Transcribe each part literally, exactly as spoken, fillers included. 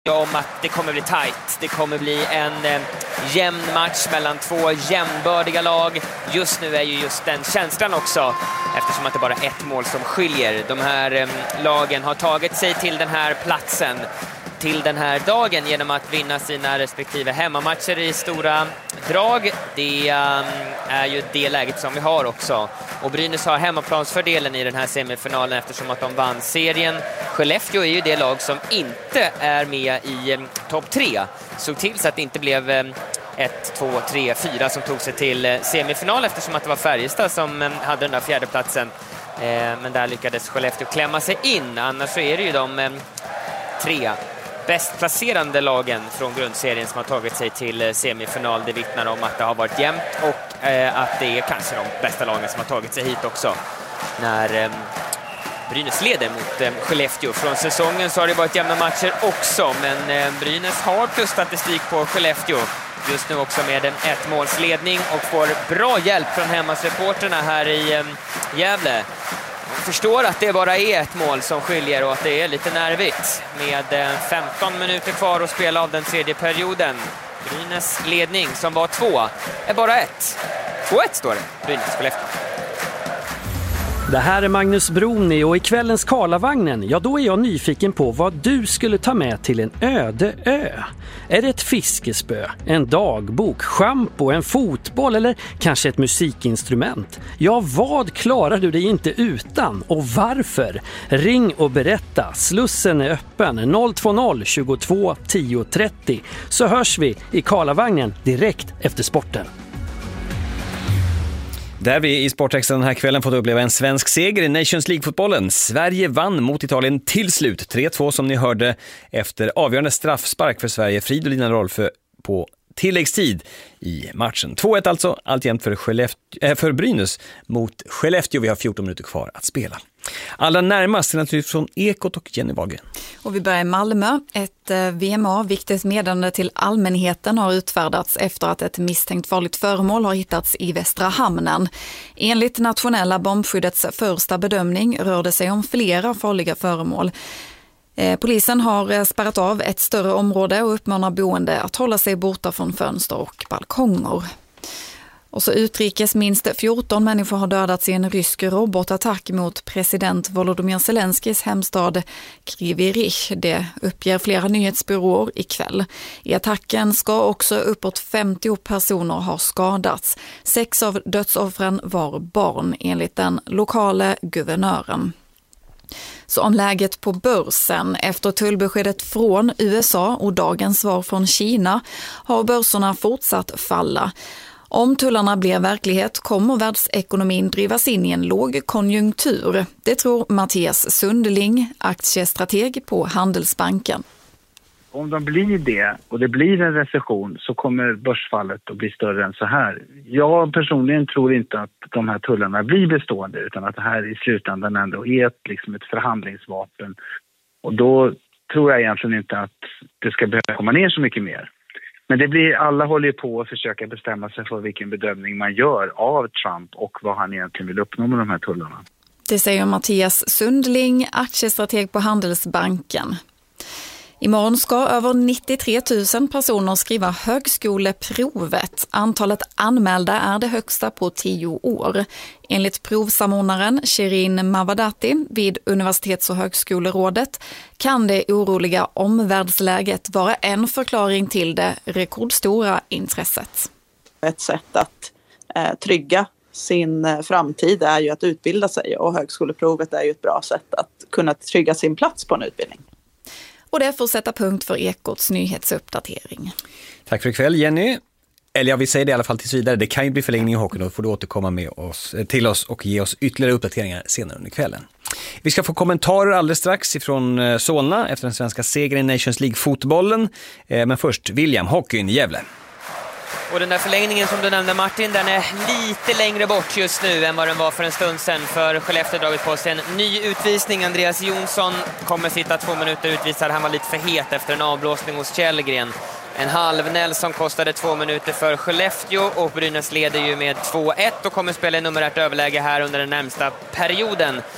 om att det kommer bli tight. Det kommer bli en eh, jämn match mellan två jämnbördiga lag. Just nu är ju just den känslan också, eftersom att det bara är ett mål som skiljer. De här eh, lagen har tagit sig till den här platsen, till den här dagen, genom att vinna sina respektive hemmamatcher i stora drag. Det um, är ju det läget som vi har också. Och Brynäs har hemmaplansfördelen i den här semifinalen eftersom att de vann serien. Skellefteå är ju det lag som inte är med i um, topp tre. Såg till så att det inte blev um, ett, två, tre, fyra som tog sig till uh, semifinal, eftersom att det var Färjestad som um, hade den där fjärde platsen. Uh, men där lyckades Skellefteå klämma sig in. Annars så är det ju de um, tre bäst placerande lagen från grundserien som har tagit sig till semifinal. Det vittnar om att det har varit jämnt och eh, att det är kanske de bästa lagen som har tagit sig hit också. När eh, Brynäs leder mot eh, Skellefteå från säsongen så har det varit jämna matcher också, men eh, Brynäs har plusstatistik på Skellefteå just nu också med en ettmålsledning och får bra hjälp från hemmasupporterna här i eh, Gävle. Förstår att det bara är ett mål som skiljer och att det är lite nervigt med femton minuter kvar att spela av den tredje perioden. Brynäs ledning som var två är bara ett. två ett står det. Brynäs Skellefteå. Det här är Magnus Broni och i kvällens Karlavagnen, ja då är jag nyfiken på vad du skulle ta med till en öde ö. Är det ett fiskespö, en dagbok, shampoo, en fotboll eller kanske ett musikinstrument? Ja, vad klarar du dig inte utan och varför? Ring och berätta. Slussen är öppen noll två noll tjugotvå tio trettio, så hörs vi i Karlavagnen direkt efter sporten. Där vi i Sportextra den här kvällen fått uppleva en svensk seger i Nations League-fotbollen. Sverige vann mot Italien till slut. tre två som ni hörde efter avgörande straffspark för Sverige. Fridolin Rolfö på tilläggstid i matchen. två ett alltså, alltjämt för, Skellefteå, äh, för Brynäs mot Skellefteå. Vi har fjorton minuter kvar att spela. Allra närmast är naturligtvis från Ekot och Jenny Wahlgren. Och vi börjar i Malmö. Ett V M A, viktigt meddelande till allmänheten, har utfärdats efter att ett misstänkt farligt föremål har hittats i Västra hamnen. Enligt nationella bombskyddets första bedömning rör det sig om flera farliga föremål. Polisen har spärrat av ett större område och uppmanar boende att hålla sig borta från fönster och balkonger. Och så utrikes, minst fjorton människor har dödats i en rysk robotattack mot president Volodymyr Zelenskis hemstad Kryvyi Rih. Det uppger flera nyhetsbyråer ikväll. I attacken ska också uppåt femtio personer ha skadats. Sex av dödsoffren var barn, enligt den lokala guvernören. Så om läget på börsen. Efter tullbeskedet från U S A och dagens svar från Kina har börserna fortsatt falla. Om tullarna blir verklighet kommer världsekonomin drivas in i en låg konjunktur. Det tror Mattias Sundling, aktiestrateg på Handelsbanken. Om de blir det och det blir en recession så kommer börsfallet att bli större än så här. Jag personligen tror inte att de här tullarna blir bestående, utan att det här i slutändan ändå är ett, liksom ett förhandlingsvapen. Och då tror jag egentligen inte att det ska behöva komma ner så mycket mer. Men det blir, alla håller ju på att försöka bestämma sig för vilken bedömning man gör av Trump och vad han egentligen vill uppnå med de här tullarna. Det säger Mattias Sundling, aktiestrateg på Handelsbanken. Imorgon ska över nittiotre tusen personer skriva högskoleprovet. Antalet anmälda är det högsta på tio år. Enligt provsamordnaren Shirin Mavadati vid Universitets- och högskolerådet kan det oroliga omvärldsläget vara en förklaring till det rekordstora intresset. Ett sätt att eh, trygga sin eh, framtid är ju att utbilda sig, och högskoleprovet är ju ett bra sätt att kunna trygga sin plats på en utbildning. Och det får sätta punkt för Ekots nyhetsuppdatering. Tack för ikväll, Jenny. Eller jag vill säga det i alla fall tills vidare. Det kan ju bli förlängning i hockeyn, och då får du återkomma med oss, till oss och ge oss ytterligare uppdateringar senare under kvällen. Vi ska få kommentarer alldeles strax ifrån Solna efter den svenska segern i Nations League-fotbollen. Men först, William, hockeyn i Gävle. Och den där förlängningen som du nämnde, Martin, den är lite längre bort just nu än vad den var för en stund sedan. För Skellefteå har dragit på sig en ny utvisning. Andreas Jonsson kommer sitta två minuter utvisad. Han var lite för het efter en avblåsning hos Källgren. En halvnäll som kostade två minuter för Skellefteå, och Brynäs leder ju med två ett och kommer spela i numerärt överläge här under den närmsta perioden.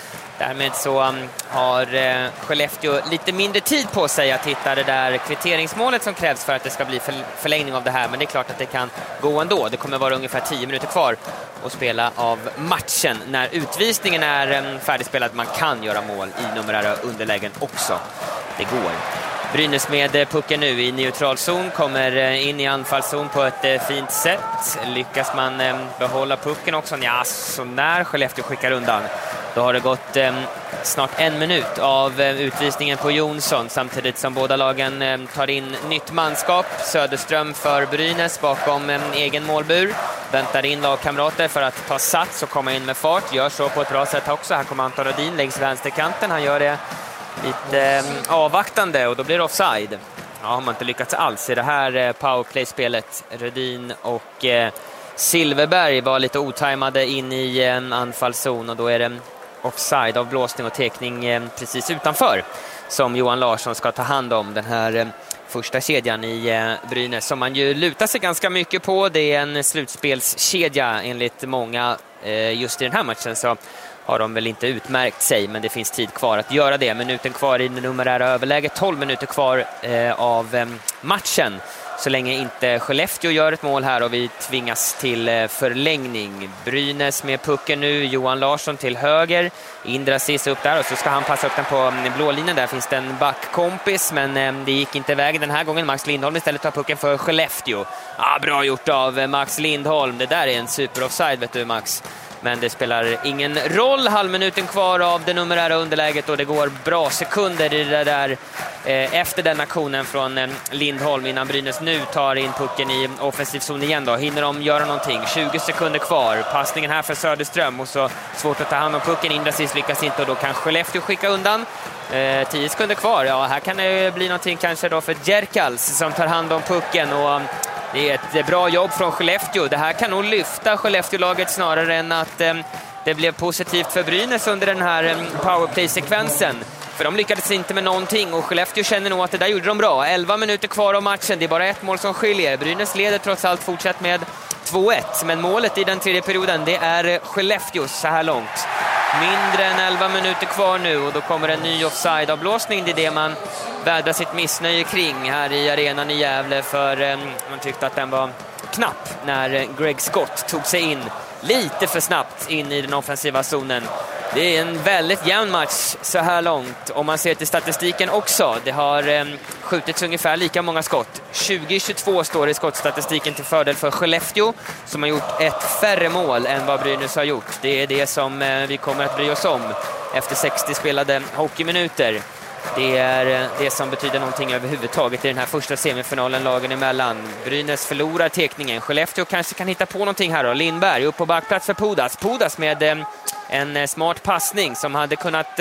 Därmed så um, har uh, Skellefteå lite mindre tid på sig att hitta det där kvitteringsmålet som krävs för att det ska bli för, förlängning av det här. Men det är klart att det kan gå ändå. Det kommer vara ungefär tio minuter kvar att spela av matchen när utvisningen är um, färdigspelad. Man kan göra mål i numerära underlägen också. Det går. Brynäs med pucken nu i neutral zon, kommer in i anfallszon på ett fint sätt. Lyckas man behålla pucken också? Ja, så när Skellefteå skickar undan. Då har det gått eh, snart en minut av eh, utvisningen på Jonsson, samtidigt som båda lagen eh, tar in nytt manskap. Söderström för Brynäs bakom eh, egen målbur. Väntar in lagkamrater för att ta sats och komma in med fart. Gör så på ett bra sätt också. Här kommer Anton Rödin längs vänsterkanten. Han gör det lite eh, avvaktande och då blir det offside. Ja, har man inte lyckats alls i det här eh, powerplay-spelet. Rödin och eh, Silverberg var lite otajmade in i en anfallszon och då är det offside av blåsning och tekning eh, precis utanför som Johan Larsson ska ta hand om, den här eh, första kedjan i eh, Brynäs som man ju lutar sig ganska mycket på. Det är en slutspelskedja enligt många. Eh, just i den här matchen så har de väl inte utmärkt sig, men det finns tid kvar att göra det. Minuten kvar i det numerära överläget, tolv minuter kvar eh, av eh, matchen. Så länge inte Skellefteå gör ett mål här och vi tvingas till eh, förlängning. Brynäs med pucken nu, Johan Larsson till höger. Indrasis upp där och så ska han passa upp den på mm, blålinjen. Där finns det en backkompis, men eh, det gick inte vägen den här gången. Max Lindholm istället tar pucken för Skellefteå. Ah, bra gjort av eh, Max Lindholm. Det där är en super offside, vet du Max. Men det spelar ingen roll. Halvminuten kvar av det numerära underläget och det går bra sekunder i det där eh, efter den aktionen från eh, Lindholm innan Brynäs nu tar in pucken i offensiv zon igen då. Hinner de göra någonting? tjugo sekunder kvar. Passningen här för Söderström och så svårt att ta hand om pucken. Indrasis lyckas inte och då kan Skellefteå skicka undan. Eh, tio sekunder kvar. Ja, här kan det bli någonting kanske då för Djerkals som tar hand om pucken och det är ett bra jobb från Skellefteå. Det här kan nog lyfta Skellefteå-laget snarare än att eh, det blev positivt för Brynäs under den här eh, powerplay-sekvensen. För de lyckades inte med någonting och Skellefteå känner nog att det där gjorde de bra. elva minuter kvar av matchen, det är bara ett mål som skiljer. Brynäs leder trots allt fortsatt med två ett. Men målet i den tredje perioden, det är Skellefteå så här långt. Mindre än elva minuter kvar nu och då kommer en ny offside-avblåsning. Det är det man vädrar sitt missnöje kring här i arenan i Gävle, för eh, man tyckte att den var knapp när Greg Scott tog sig in lite för snabbt in i den offensiva zonen. Det är en väldigt jämn match så här långt om man ser till statistiken också. Det har eh, skjutits ungefär lika många skott. tjugo tjugotvå står i skottstatistiken till fördel för Skellefteå som har gjort ett färre mål än vad Brynäs har gjort. Det är det som eh, vi kommer att bry oss om efter sextio spelade hockeyminuter. Det är det som betyder någonting överhuvudtaget i den här första semifinalen lagen emellan. Brynäs förlorar tekningen. Skellefteå kanske kan hitta på någonting här då. Lindberg upp på backplats för Pudas. Pudas med eh, en smart passning som hade kunnat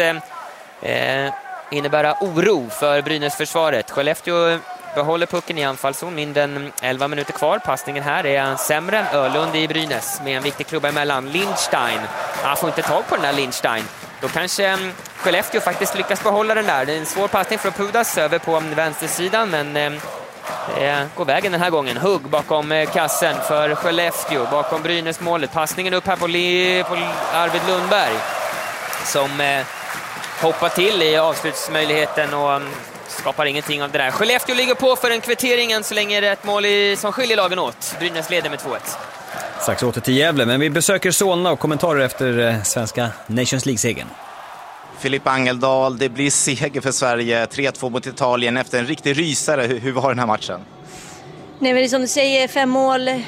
eh, innebära oro för Brynäs-försvaret. Skellefteå behåller pucken i anfallszon, mindre än elva minuter kvar. Passningen här är sämre än Ölund i Brynäs med en viktig klubba emellan. Lindstein. Han får inte tag på den där Lindstein. Då kanske Skellefteå faktiskt lyckas behålla den där. Det är en svår passning från Pudas över på vänstersidan, men eh, går vägen den här gången. Hugg bakom eh, kassen för Skellefteå, bakom Brynäs målet. Passningen upp här på, Li- på Arvid Lundberg som eh, hoppar till i avslutsmöjligheten och um, skapar ingenting av det där. Skellefteå ligger på för en kvitteringen så länge det är ett mål i, som skiljer lagen åt. Brynäs leder med två ett. Strax åter till Gävle, men vi besöker Solna och kommentarer efter eh, svenska Nations League-segern. Filip Angeldal, det blir seger för Sverige, tre två mot Italien efter en riktig rysare. Hur, hur var den här matchen? Nej, men det är som du säger, fem mål. Eh,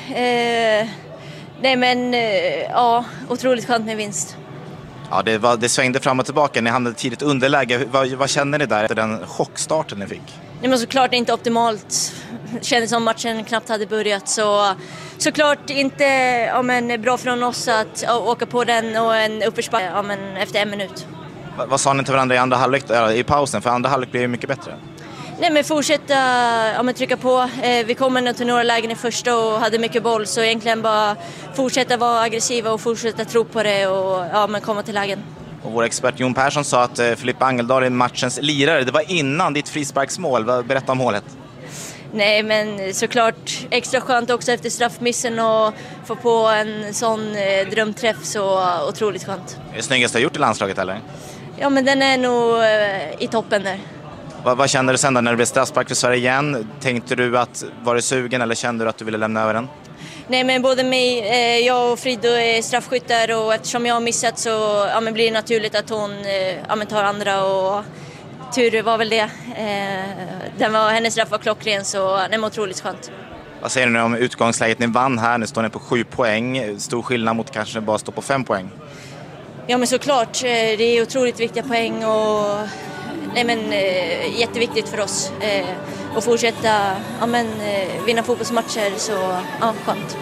nej men, eh, ja, otroligt skönt med vinst. Ja, det, var, det svängde fram och tillbaka. Ni hamnade tidigt underläge. Vad, vad känner ni där efter den chockstarten ni fick? Nej, men såklart inte optimalt. Det kändes som matchen knappt hade börjat. Så såklart inte ja, men, bra från oss att ja, åka på den och en uppförsbacke ja, men, efter en minut. Va, vad sa ni till varandra i andra halvlek, äh, i pausen? För andra halvlek blev ju mycket bättre. Nej, men fortsätta ja, men, trycka på. Eh, vi kom till några lägen i första och hade mycket boll. Så egentligen bara fortsätta vara aggressiva och fortsätta tro på det och ja, men, komma till lägen. Och vår expert Jon Persson sa att eh, Filip Angeldal är matchens lirare. Det var innan ditt frisparksmål. Berätta om målet. Nej, men såklart extra skönt också efter straffmissen och få på en sån eh, drömträff, så otroligt skönt. Är det snyggaste du har gjort i landslaget eller? Ja, men den är nog eh, i toppen där. Vad, vad kände du sen då när det blev straffspark för Sverige igen? Tänkte du att var du sugen eller kände du att du ville lämna över den? Nej, men både mig, eh, jag och Frido är straffskyttar och eftersom jag har missat så ja, men blir det naturligt att hon eh, ja, men tar andra och tur var väl det. Eh, den var, hennes straff var klockren så den var otroligt skönt. Vad säger du nu om utgångsläget? Ni vann här, nu står ni på sju poäng. Stor skillnad mot kanske bara stå på fem poäng. Ja, men såklart. Det är otroligt viktiga poäng och nej, men, eh, jätteviktigt för oss eh, att fortsätta ja, men, eh, vinna fotbollsmatcher. Så ja, skönt.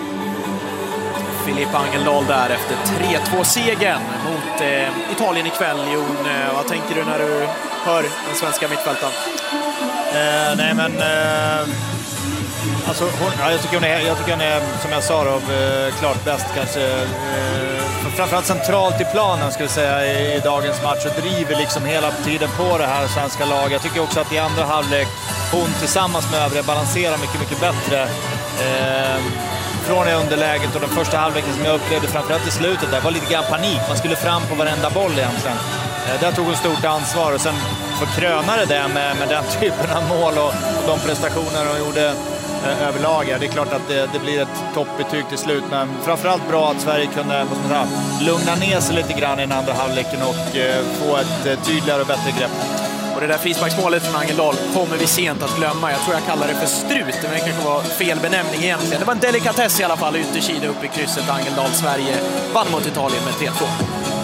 Filip Angeldal där efter tre två-segern mot eh, Italien ikväll. Jon, eh, vad tänker du när du hör den svenska mittfältaren? Eh, nej, men... Eh... Alltså, hon, ja, jag, tycker hon är, jag tycker hon är, som jag sa, då, eh, klart bäst kanske. Eh, framförallt centralt i planen skulle jag säga i, i dagens match och driver liksom hela tiden på det här svenska laget. Jag tycker också att i andra halvlek hon tillsammans med övriga balanserar mycket, mycket bättre. Eh, från det underläget och den första halvleken som jag upplevde framförallt i slutet där var lite grann panik. Man skulle fram på varenda boll egentligen. Eh, där tog hon stort ansvar och sen förkrönade det med, med den typen av mål och, och de prestationer hon gjorde överlag. Det är klart att det, det blir ett toppbetyg till slut, men framförallt bra att Sverige kunde vad ska man säga, lugna ner sig lite grann i den andra halvleken och eh, få ett eh, tydligare och bättre grepp. Och det där frisparksmålet från Angeldal kommer vi sent att glömma. Jag tror jag kallar det för strut, men det kanske var fel benämning egentligen. Det var en delikatess i alla fall, yttersida upp i krysset. Angeldal, Sverige vann mot Italien med tre två.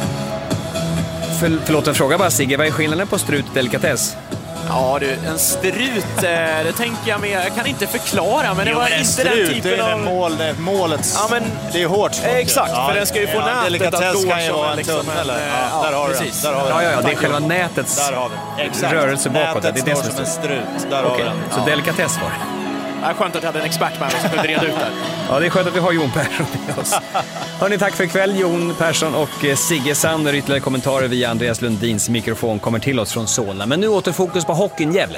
För, förlåt en fråga bara, Sigge, vad är skillnaden på strut och delikatess? Ja du, en strut, det tänker jag med. Jag kan inte förklara, men det jo, var men inte strut, den typen det är av... mål, det är målets... Ja, men... Det är hårt. Eh, exakt, ja, för den ska ju få ja, nätet delikatess att gå kan ju vara en liksom tunnel. en, Ja, ja, där har precis. du den. Där har Ja, ja, ja, det är själva ju. nätets där har vi. Exakt. rörelse bakåt. Nätet det är det står som en strut. Där okay. har vi Så ja. delikatess var det. Det är skönt att jag hade en expert med mig som kunde reda ut det. Ja, det är skönt att vi har Jon Persson med oss. Hörrni, tack för ikväll, Jon Persson och Sigge Sander. Ytterligare kommentarer via Andreas Lundins mikrofon kommer till oss från Solna. Men nu åter fokus på hockeyn Gävle.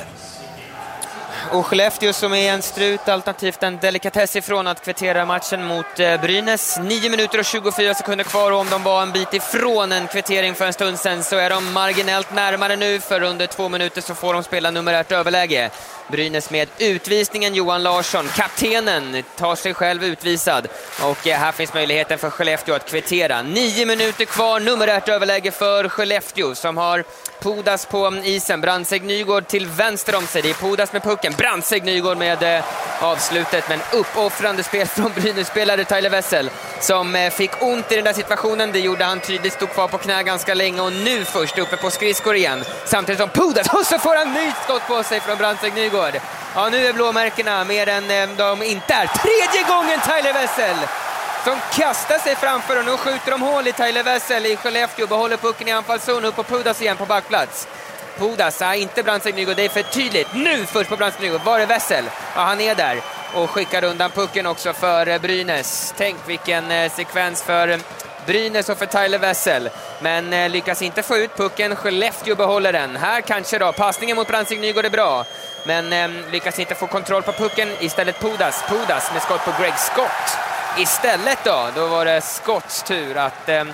Och Skellefteå som är en strut, alternativt en delikatess ifrån att kvittera matchen mot eh, Brynäs. nio minuter och tjugofyra sekunder kvar, och om de var en bit ifrån en kvittering för en stund sedan så är de marginellt närmare nu, för under två minuter så får de spela numerärt överläge. Brynäs med utvisningen, Johan Larsson, kaptenen, tar sig själv utvisad, och eh, här finns möjligheten för Skellefteå att kvittera. Nio minuter kvar, numerärt överläge för Skellefteå som har Pudas på isen, Brandsegg Nygård till vänster om sig, det är Pudas med pucken, Brandsegg Nygård med eh, avslutet, men uppoffrande spel från Brynäs-spelare Tyler Wessel som eh, fick ont i den där situationen. Det gjorde han tydligt, stod kvar på knä ganska länge och nu först uppe på skridskor igen, samtidigt som Pudas, och så får han nytt skott på sig från Brandsegg Nygård. Ja, nu är blåmärkena mer än eh, de inte är. Tredje gången Tyler Wessel som kastar sig framför, och nu skjuter de hål i Tyler Wessel i Skellefteå, behåller pucken i anfallszon, upp på Pudas igen på backplats. Pudas, är inte Brandsegg Nygård, det är för tydligt. Nu först på Brandsegg Nygård, var är Wessel? Ja, han är där och skickar undan pucken också för Brynäs. Tänk vilken eh, sekvens för Brynäs och för Tyler Wessel, men eh, lyckas inte få ut pucken. Skellefteå behåller den. Här kanske då, passningen mot Brandsegg Nygård är bra, men eh, lyckas inte få kontroll på pucken. Istället Pudas, Pudas med skott på Greg Scott. Istället då, då var det Scotts tur att eh,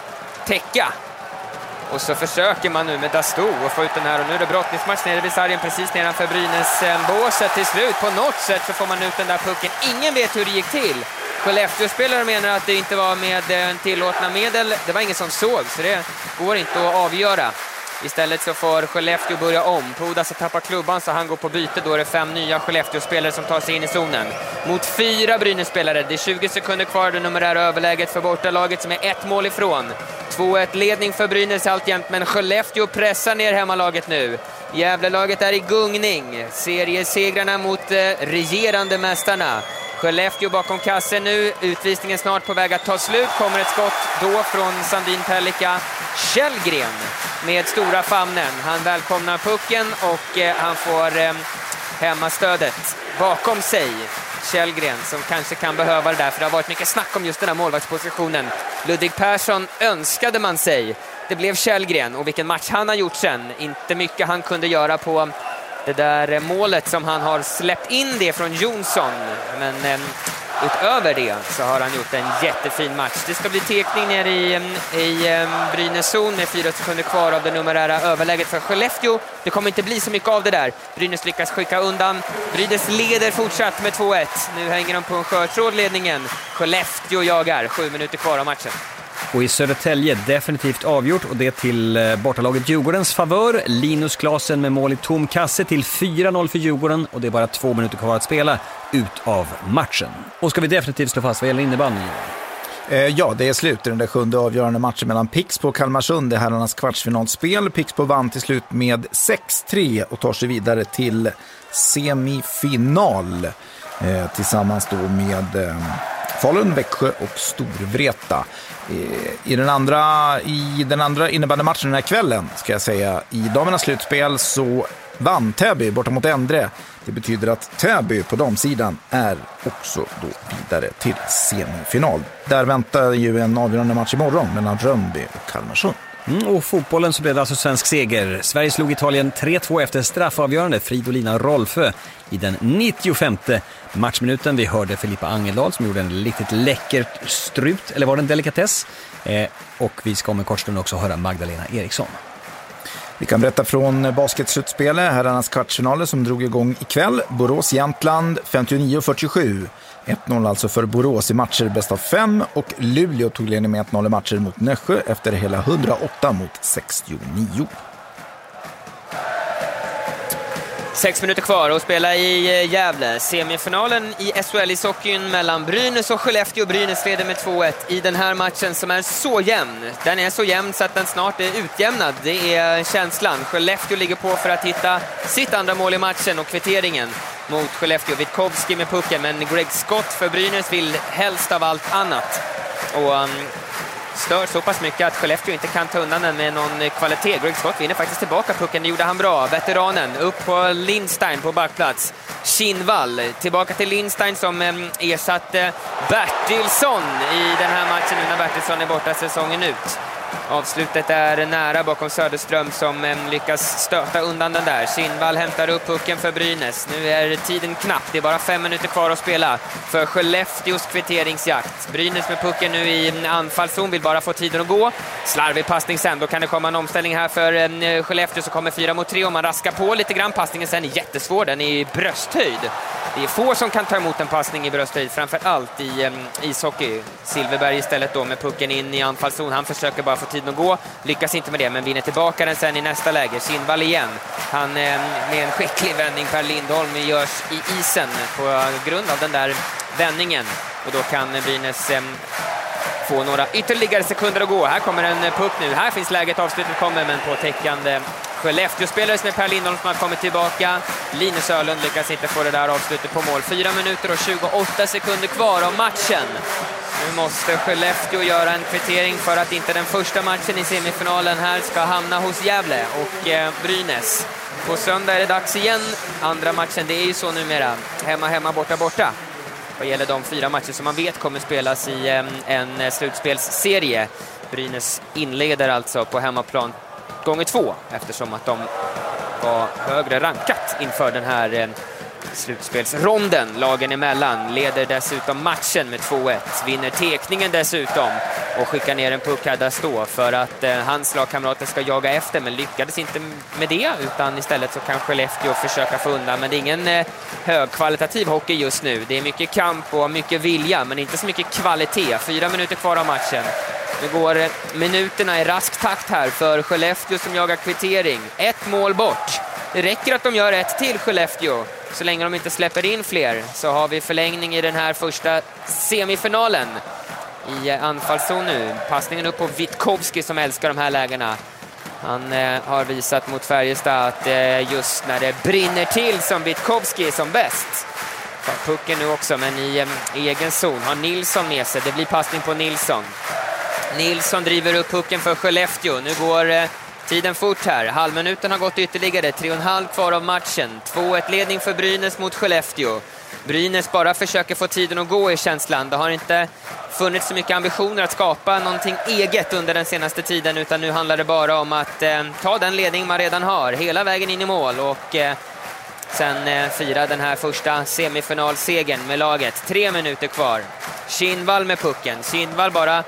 täcka. Och så försöker man nu med Dasto och få ut den här, och nu är det brottningsmatch nere vid sargen precis nedanför Brynäs eh, båset. Till slut, på något sätt så får man ut den där pucken. Ingen vet hur det gick till. Skellefteå-spelare menar att det inte var med eh, tillåtna medel. Det var ingen som såg, så det går inte att avgöra. Istället så får Skellefteå börja om. Pudas tappar klubban så han går på byte. Då är det fem nya Skellefteå-spelare som tar sig in i zonen. Mot fyra Brynäs-spelare. Det är tjugo sekunder kvar. Det numerära överläget för bortalaget som är ett mål ifrån. två ett ledning för Brynäs alltjämt, men Skellefteå pressar ner hemmalaget nu. Gävlelaget är i gungning. Seriesegrarna mot eh, regerande mästarna. Skellefteå bakom kassen nu. Utvisningen snart på väg att ta slut. Kommer ett skott då från Sandin Pellikka. Källgren med stora famnen. Han välkomnar pucken och eh, han får eh, hemmastödet bakom sig. Källgren som kanske kan behöva det där, för det har varit mycket snack om just den här målvaktspositionen. Ludvig Persson önskade man sig. Det blev Källgren, och vilken match han har gjort sen. Inte mycket han kunde göra på det där målet som han har släppt in det från Jonsson. Men eh, utöver det så har han gjort en jättefin match. Det ska bli tekning ner i, i Brynäs zon med fyra sekunder kvar av det numerära överläget för Skellefteå. Det kommer inte bli så mycket av det där. Brynäs lyckas skicka undan. Brynäs leder fortsatt med två ett. Nu hänger de på en skötråd ledningen. Skellefteå jagar, sju minuter kvar av matchen. Och i Södertälje definitivt avgjort, och det till bortalaget Djurgårdens favör. Linus Klasen med mål i tom kasse till fyra noll för Djurgården, och det är bara två minuter kvar att spela ut av matchen. Och ska vi definitivt slå fast vad gäller innebandy? Ja, det är slut i den där sjunde avgörande matchen mellan Pixbo och Kalmarsund. Det är herrarnas kvartsfinalspel. Pixbo vann till slut med sex tre och tar sig vidare till semifinal eh, tillsammans då med eh, Falun, Växjö och Storvreta. I den andra, i den andra innebärande matchen den här kvällen, ska jag säga, i damernas slutspel så vann Täby borta mot Endre. Det betyder att Täby på damsidan är också då vidare till semifinal. Där väntar ju en avgörande match imorgon mellan Rönnby och Kalmarsund. Mm, och fotbollen så blev det alltså svensk seger. Sverige slog Italien tre två efter straffavgörande. Fridolina Rolfö i den nittiofemte matchminuten. Vi hörde Filippa Angeldal som gjorde en riktigt läcker strut, eller var det en delikatess? Eh, och vi ska om en kort stund också höra Magdalena Eriksson. Vi kan berätta från basketslutspelet, herrarnas kvartsfinaler som drog igång ikväll. Borås-Jämtland femtionio fyrtiosju. ett noll alltså för Borås i matcher bäst av fem, och Luleå tog ledning med ett noll i matcher mot Nässjö efter hela hundraåtta mot sextionio. Sex minuter kvar att spela i Gävle. Semifinalen i S H L-ishockeyn mellan Brynäs och Skellefteå. Brynäs leder med två ett i den här matchen som är så jämn. Den är så jämn så att den snart är utjämnad. Det är känslan. Skellefteå ligger på för att hitta sitt andra mål i matchen och kvitteringen mot Skellefteå. Witkowski med pucken, men Greg Scott för Brynäs vill helst av allt annat. Och um, stör så pass mycket att Skellefteå inte kan ta undan den med någon kvalitet. Greg Scott vinner faktiskt tillbaka pucken, det gjorde han bra. Veteranen upp på Lindstein på backplats. Kinnvall tillbaka till Lindstein som um, ersatte Bertilsson i den här matchen när Bertilsson är borta säsongen ut. Avslutet är nära bakom Söderström som eh, lyckas stöta undan den där. Kinnvall hämtar upp pucken för Brynäs. Nu är tiden knapp. Det är bara fem minuter kvar att spela för Skellefteås kvitteringsjakt. Brynäs med pucken nu i anfallszon, vill bara få tiden att gå. Slarvig passning sen. Då kan det komma en omställning här för eh, Skellefteå, så kommer fyra mot tre och man raskar på lite grann. Passningen sen är jättesvår. Den är i brösthöjd. Det är få som kan ta emot en passning i brösthöjd, framför allt i um, ishockey. Silverberg istället då med pucken in i anfallszon. Han försöker bara få tiden att gå, lyckas inte med det, men vinner tillbaka den sen i nästa läge. Kinnvall igen. Han um, med en skicklig vändning, Per Lindholm, görs i isen på grund av den där vändningen. Och då kan Brynäs um, få några ytterligare sekunder att gå. Här kommer en puck nu. Här finns läget, avslutet kommer, men på täckande Skellefteå-spelare med Per Lindholm som har kommit tillbaka. Linus Ölund lyckas inte få det där avslutet på mål. fyra minuter och tjugoåtta sekunder kvar av matchen. Nu måste Skellefteå göra en kvittering för att inte den första matchen i semifinalen här ska hamna hos Gävle och eh, Brynäs. På söndag är det dags igen. Andra matchen, det är ju så numera. Hemma, hemma, borta, borta. Vad gäller de fyra matcher som man vet kommer spelas i eh, en slutspelsserie. Brynäs inleder alltså på hemmaplan gånger två, eftersom att de var högre rankat inför den här eh, slutspelsronden. Lagen emellan leder dessutom matchen med två ett, vinner tekningen dessutom och skickar ner en puck här där står för att eh, hans lagkamrater ska jaga efter, men lyckades inte med det, utan istället så kan Skellefteå försöka få undan. Men det är ingen eh, högkvalitativ hockey just nu. Det är mycket kamp och mycket vilja, men inte så mycket kvalitet. Fyra minuter kvar av matchen. Nu går minuterna i rask takt här för Skellefteå som jagar kvittering. Ett mål bort. Det räcker att de gör ett till Skellefteå. Så länge de inte släpper in fler så har vi förlängning i den här första semifinalen. I anfallszon nu. Passningen upp på Witkowski som älskar de här lägena. Han eh, har visat mot Färjestad att eh, just när det brinner till som Witkowski är som bäst. Pucken nu också, men i eh, egen zon har Nilsson med sig. Det blir passning på Nilsson. Nilsson driver upp pucken för Skellefteå. Nu går eh, tiden fort här. Halvminuten har gått ytterligare. Tre och en halv kvar av matchen. två ett ledning för Brynäs mot Skellefteå. Brynäs bara försöker få tiden att gå i känslan. Det har inte funnits så mycket ambitioner att skapa någonting eget under den senaste tiden, utan nu handlar det bara om att eh, ta den ledning man redan har hela vägen in i mål och eh, sen eh, fira den här första semifinalsegern med laget. Tre minuter kvar. Kinnvall med pucken. Kinnvall bara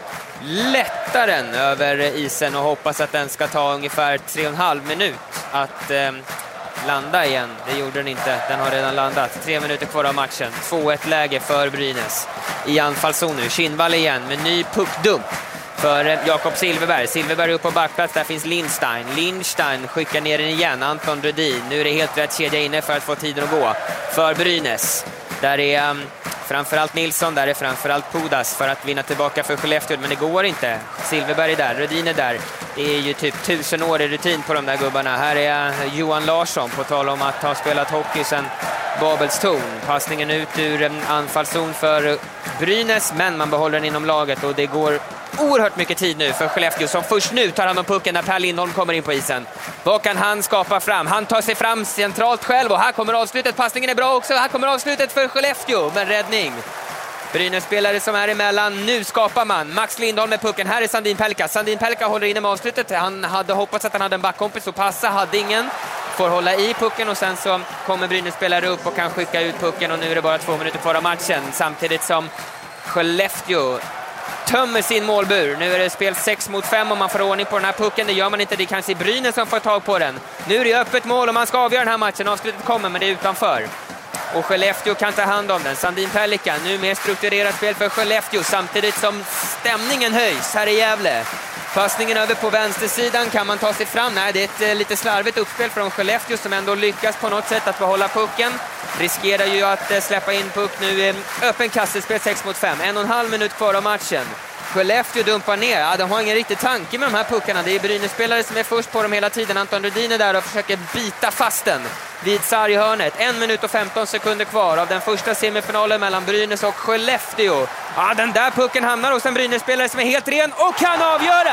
lättar den över isen och hoppas att den ska ta ungefär tre och en halv minut att eh, landa igen. Det gjorde den inte. Den har redan landat. Tre minuter kvar av matchen. två ett läge för Brynäs i anfallszon nu. Kinnvall igen med ny puckdump för Jakob Silverberg. Silverberg upp på backplats, där finns Lindstein. Lindstein skickar ner den igen, Anton Rudin. Nu är det helt rätt kedja inne för att få tiden att gå för Brynäs. Där är um, framförallt Nilsson, där är framförallt Pudas för att vinna tillbaka för Skellefteå. Men det går inte. Silverberg är där, Rudin är där. Det är ju typ tusen år i rutin på de där gubbarna. Här är uh, Johan Larsson, på tal om att ha spelat hockey sedan Babels torn. Passningen ut ur um, anfallszon för uh, Brynäs, men man behåller den inom laget och det går oerhört mycket tid nu för Skellefteå som först nu tar hand om pucken när Per Lindholm kommer in på isen. Vad kan han skapa fram? Han tar sig fram centralt själv och här kommer avslutet. Passningen är bra också. Här kommer avslutet för Skellefteå, men räddning. Brynäs spelare som är emellan. Nu skapar man. Max Lindholm med pucken. Här är Sandin Pelka. Sandin Pelka håller inne med avslutet. Han hade hoppats att han hade en backkompis och passa. Hade ingen. Får hålla i pucken och sen så kommer Brynäs spelare upp och kan skicka ut pucken och nu är det bara två minuter kvar av matchen. Samtidigt som Skellefteå tömmer sin målbur. Nu är det spel sex mot fem och man får ordning på den här pucken. Det gör man inte. Det är kanske Brynäs som får tag på den. Nu är det öppet mål och man ska avgöra den här matchen. Avslutet kommer, men det är utanför. Och Skellefteå kan ta hand om den. Sandin Pelika, nu mer strukturerat spel för Skellefteå samtidigt som stämningen höjs här i Gävle. Passningen över på vänstersidan, kan man ta sig fram? Nej, det är ett eh, lite slarvigt uppspel från Skellefteå som ändå lyckas på något sätt att behålla pucken. Riskerar ju att eh, släppa in puck nu. Eh, öppen kastespel sex mot fem. En och en halv minut kvar av matchen. Skellefteå dumpar ner. Ja, de har ingen riktig tanke med de här puckarna. Det är Brynäs-spelare som är först på dem hela tiden. Anton Rudin är där och försöker bita fast den vid sarghörnet. En minut och femton sekunder kvar av den första semifinalen mellan Brynäs och Skellefteå. Ja, den där pucken hamnar hos en Brynäs-spelare som är helt ren och kan avgöra.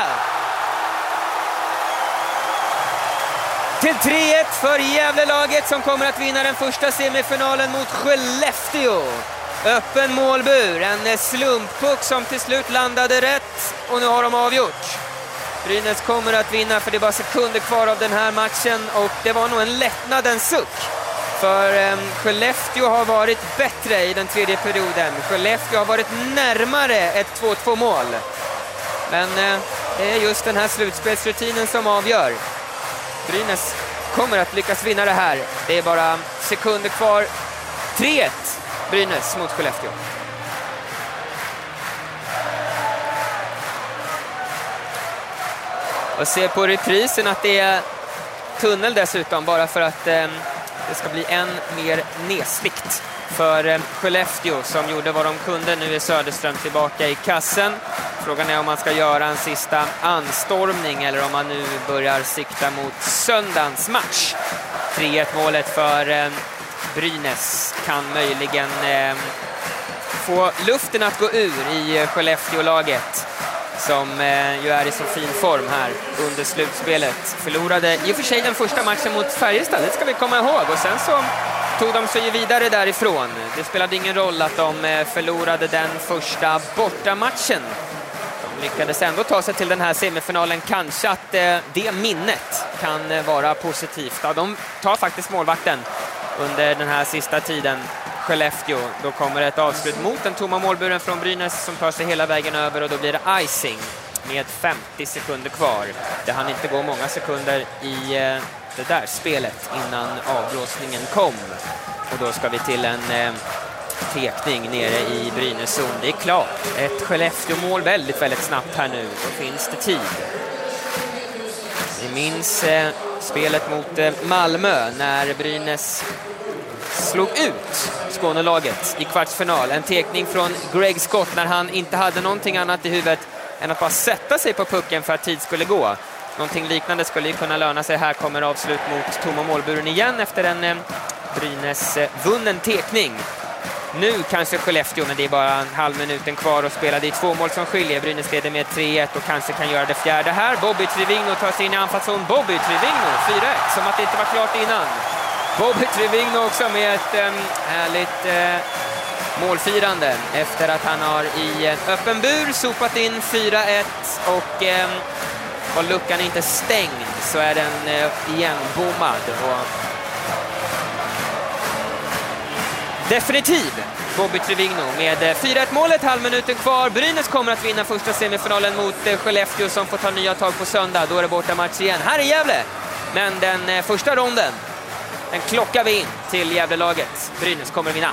Till tre ett för Gävlelaget som kommer att vinna den första semifinalen mot Skellefteå. Öppen målbur, en slumppuck som till slut landade rätt och nu har de avgjort. Brynäs kommer att vinna för det är bara sekunder kvar av den här matchen och det var nog en lättnadens suck. För eh, Skellefteå har varit bättre i den tredje perioden. Skellefteå har varit närmare ett två två mål. Men eh, det är just den här slutspelsrutinen som avgör. Brynäs kommer att lyckas vinna det här. Det är bara sekunder kvar. tre ett Brynäs mot Skellefteå. Och se på reprisen att det är tunnel dessutom, bara för att eh, det ska bli än mer nedslikt för eh, Skellefteå som gjorde vad de kunde. Nu är Söderström tillbaka i kassen. Frågan är om man ska göra en sista anstormning eller om man nu börjar sikta mot söndagens match. tre ett målet för eh, Brynäs kan möjligen eh, få luften att gå ur i Skellefteå-laget som eh, ju är i så fin form här under slutspelet. Förlorade i och för sig den första matchen mot Färjestad, det ska vi komma ihåg. Och sen så tog de sig vidare därifrån. Det spelade ingen roll att de eh, förlorade den första bortamatchen. De lyckades ändå ta sig till den här semifinalen. Kanske att eh, det minnet kan eh, vara positivt. Ja, de tar faktiskt målvakten under den här sista tiden. Skellefteå, då kommer ett avslut mot den tomma målburen från Brynäs som tar sig hela vägen över och då blir det icing med femtio sekunder kvar. Det hann inte gå många sekunder i eh, det där spelet innan avblåsningen kom. Och då ska vi till en eh, tekning nere i Brynäs zon. Det är klart, ett Skellefteå-mål väldigt, väldigt snabbt här nu. Då finns det tid. Vi minns eh, spelet mot eh, Malmö när Brynäs slog ut Skånelaget i kvartsfinal. En tekning från Greg Scott när han inte hade någonting annat i huvudet än att bara sätta sig på pucken för att tid skulle gå. Någonting liknande skulle ju kunna löna sig. Här kommer avslut mot tomma målburen igen efter en eh, Brynäs eh, vunnen tekning. Nu kanske Skellefteå, men det är bara en halv minuten kvar och spela. Det är två mål som skiljer. Brynäs leder med tre ett och kanske kan göra det fjärde här. Bobby Trivigno tar sig in i anfallszon. Bobby Trivigno, fyra ett, som att det inte var klart innan. Bobby Trivigno också med ett äm, härligt äh, målfirande efter att han har i en öppen bur sopat in fyra ett och äm, var luckan inte stängd så är den äh, igen bommad. Och definitiv Bobby Trevigno med fyra ett målet, halvminuten kvar. Brynäs kommer att vinna första semifinalen mot Skellefteå som får ta nya tag på söndag. Då är det borta match igen. Här är Gävle. Men den första ronden, den klockar vi in till Gävlelaget. Brynäs kommer att vinna.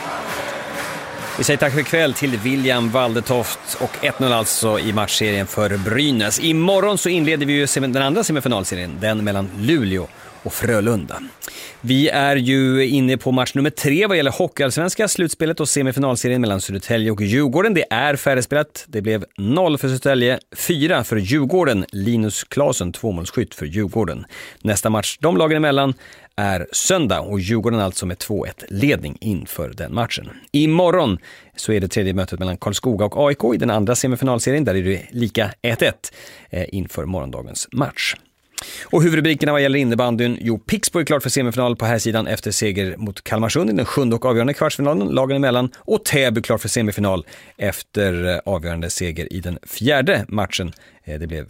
Vi säger tack för kväll till William Waldetoft och ett noll alltså i matchserien för Brynäs. Imorgon så inleder vi ju den andra semifinalserien, den mellan Luleå och Frölunda. Vi är ju inne på match nummer tre vad gäller hockeyallsvenska slutspelet och semifinalserien mellan Södertälje och Djurgården. Det är färdigspelat. Det blev noll för Södertälje, fyra för Djurgården. Linus Klasen, tvåmålsskytt för Djurgården. Nästa match de lagen emellan är söndag och Djurgården alltså med två ett ledning inför den matchen. Imorgon så är det tredje mötet mellan Karlskoga och A I K i den andra semifinalserien. Där är det lika ett ett inför morgondagens match. Och huvudrubrikerna vad gäller innebandyn: jo, Pixbo är klart för semifinal på här sidan efter seger mot Kalmarsund i den sjunde och avgörande kvartsfinalen, lagen emellan, och Täby klart för semifinal efter avgörande seger i den fjärde matchen. Det blev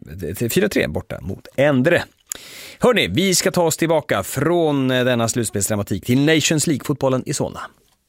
fyra tre borta mot Endre. Hörrni, vi ska ta oss tillbaka från denna slutspelsdramatik till Nations League-fotbollen i Solna.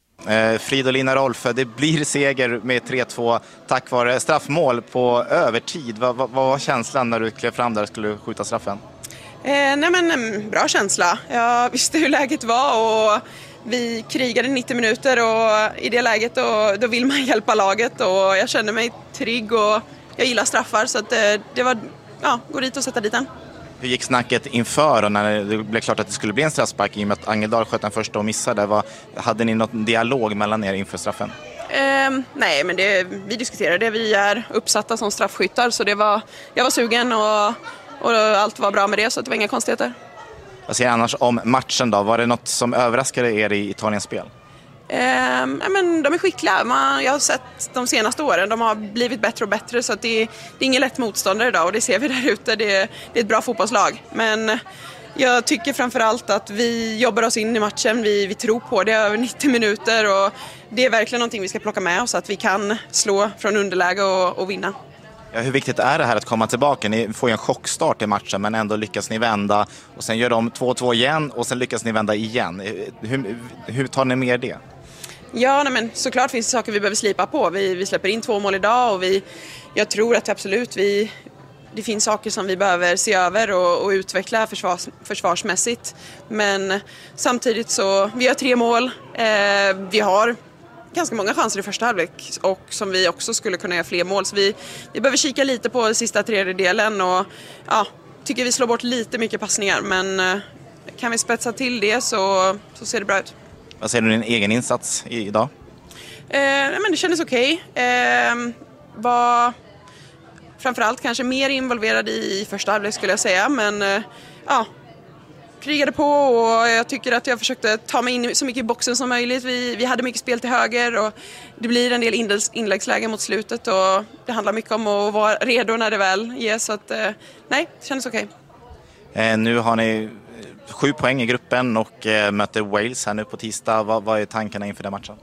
Eh, Fridolina Rolfö, det blir seger med tre två tack vare straffmål på övertid. Vad, vad, vad var känslan när du klev fram där och skulle skjuta straffen? Eh, nej men, bra känsla. Jag visste hur läget var och vi krigade nittio minuter och i det läget då, då vill man hjälpa laget och jag kände mig trygg och jag gillar straffar så att det, det var, ja, gå dit och sätta dit den. Hur gick snacket inför och när det blev klart att det skulle bli en straffspark i och med att Angeldal sköt den första och missade? Vad, hade ni någon dialog mellan er inför straffen? Eh, nej, men det, vi diskuterade det. Vi är uppsatta som straffskyttar så det var, jag var sugen och, och allt var bra med det så det var inga konstigheter. Vad säger annars om matchen då? Var det något som överraskade er i Italiens spel? Eh, men de är skickliga. Man, jag har sett de senaste åren, de har blivit bättre och bättre så att det, det är ingen lätt motståndare idag och det ser vi där ute. Det, det är ett bra fotbollslag. Men jag tycker framförallt att vi jobbar oss in i matchen. Vi, vi tror på det över nittio minuter och det är verkligen någonting vi ska plocka med oss så att vi kan slå från underläge och, och vinna. Ja, hur viktigt är det här att komma tillbaka? Ni får ju en chockstart i matchen men ändå lyckas ni vända och sen gör de två två igen och sen lyckas ni vända igen. Hur, hur tar ni med det? Ja, nej men såklart finns det saker vi behöver slipa på. Vi, vi släpper in två mål idag och vi, jag tror att absolut vi, det finns saker som vi behöver se över och, och utveckla försvars, försvarsmässigt. Men samtidigt så, vi har tre mål, eh, vi har ganska många chanser i första halvlek och som vi också skulle kunna göra fler mål. Så vi, vi behöver kika lite på sista tredjedelen och ja, tycker vi slår bort lite mycket passningar. Men eh, kan vi spetsa till det så, så ser det bra ut. Vad säger du din egen insats idag? Eh, men det kändes okej. Okay. Eh, var framförallt kanske mer involverad i första halvlek skulle jag säga. Men eh, ja, krigade på och jag tycker att jag försökte ta mig in så mycket i boxen som möjligt. Vi, vi hade mycket spel till höger och det blir en del inläggslägen mot slutet. Och det handlar mycket om att vara redo när det väl ges. Så att, eh, nej, det kändes okej. Okay. Eh, nu har ni sju poäng i gruppen och eh, möter Wales här nu på tisdag. Vad, vad är tankarna inför den matchen?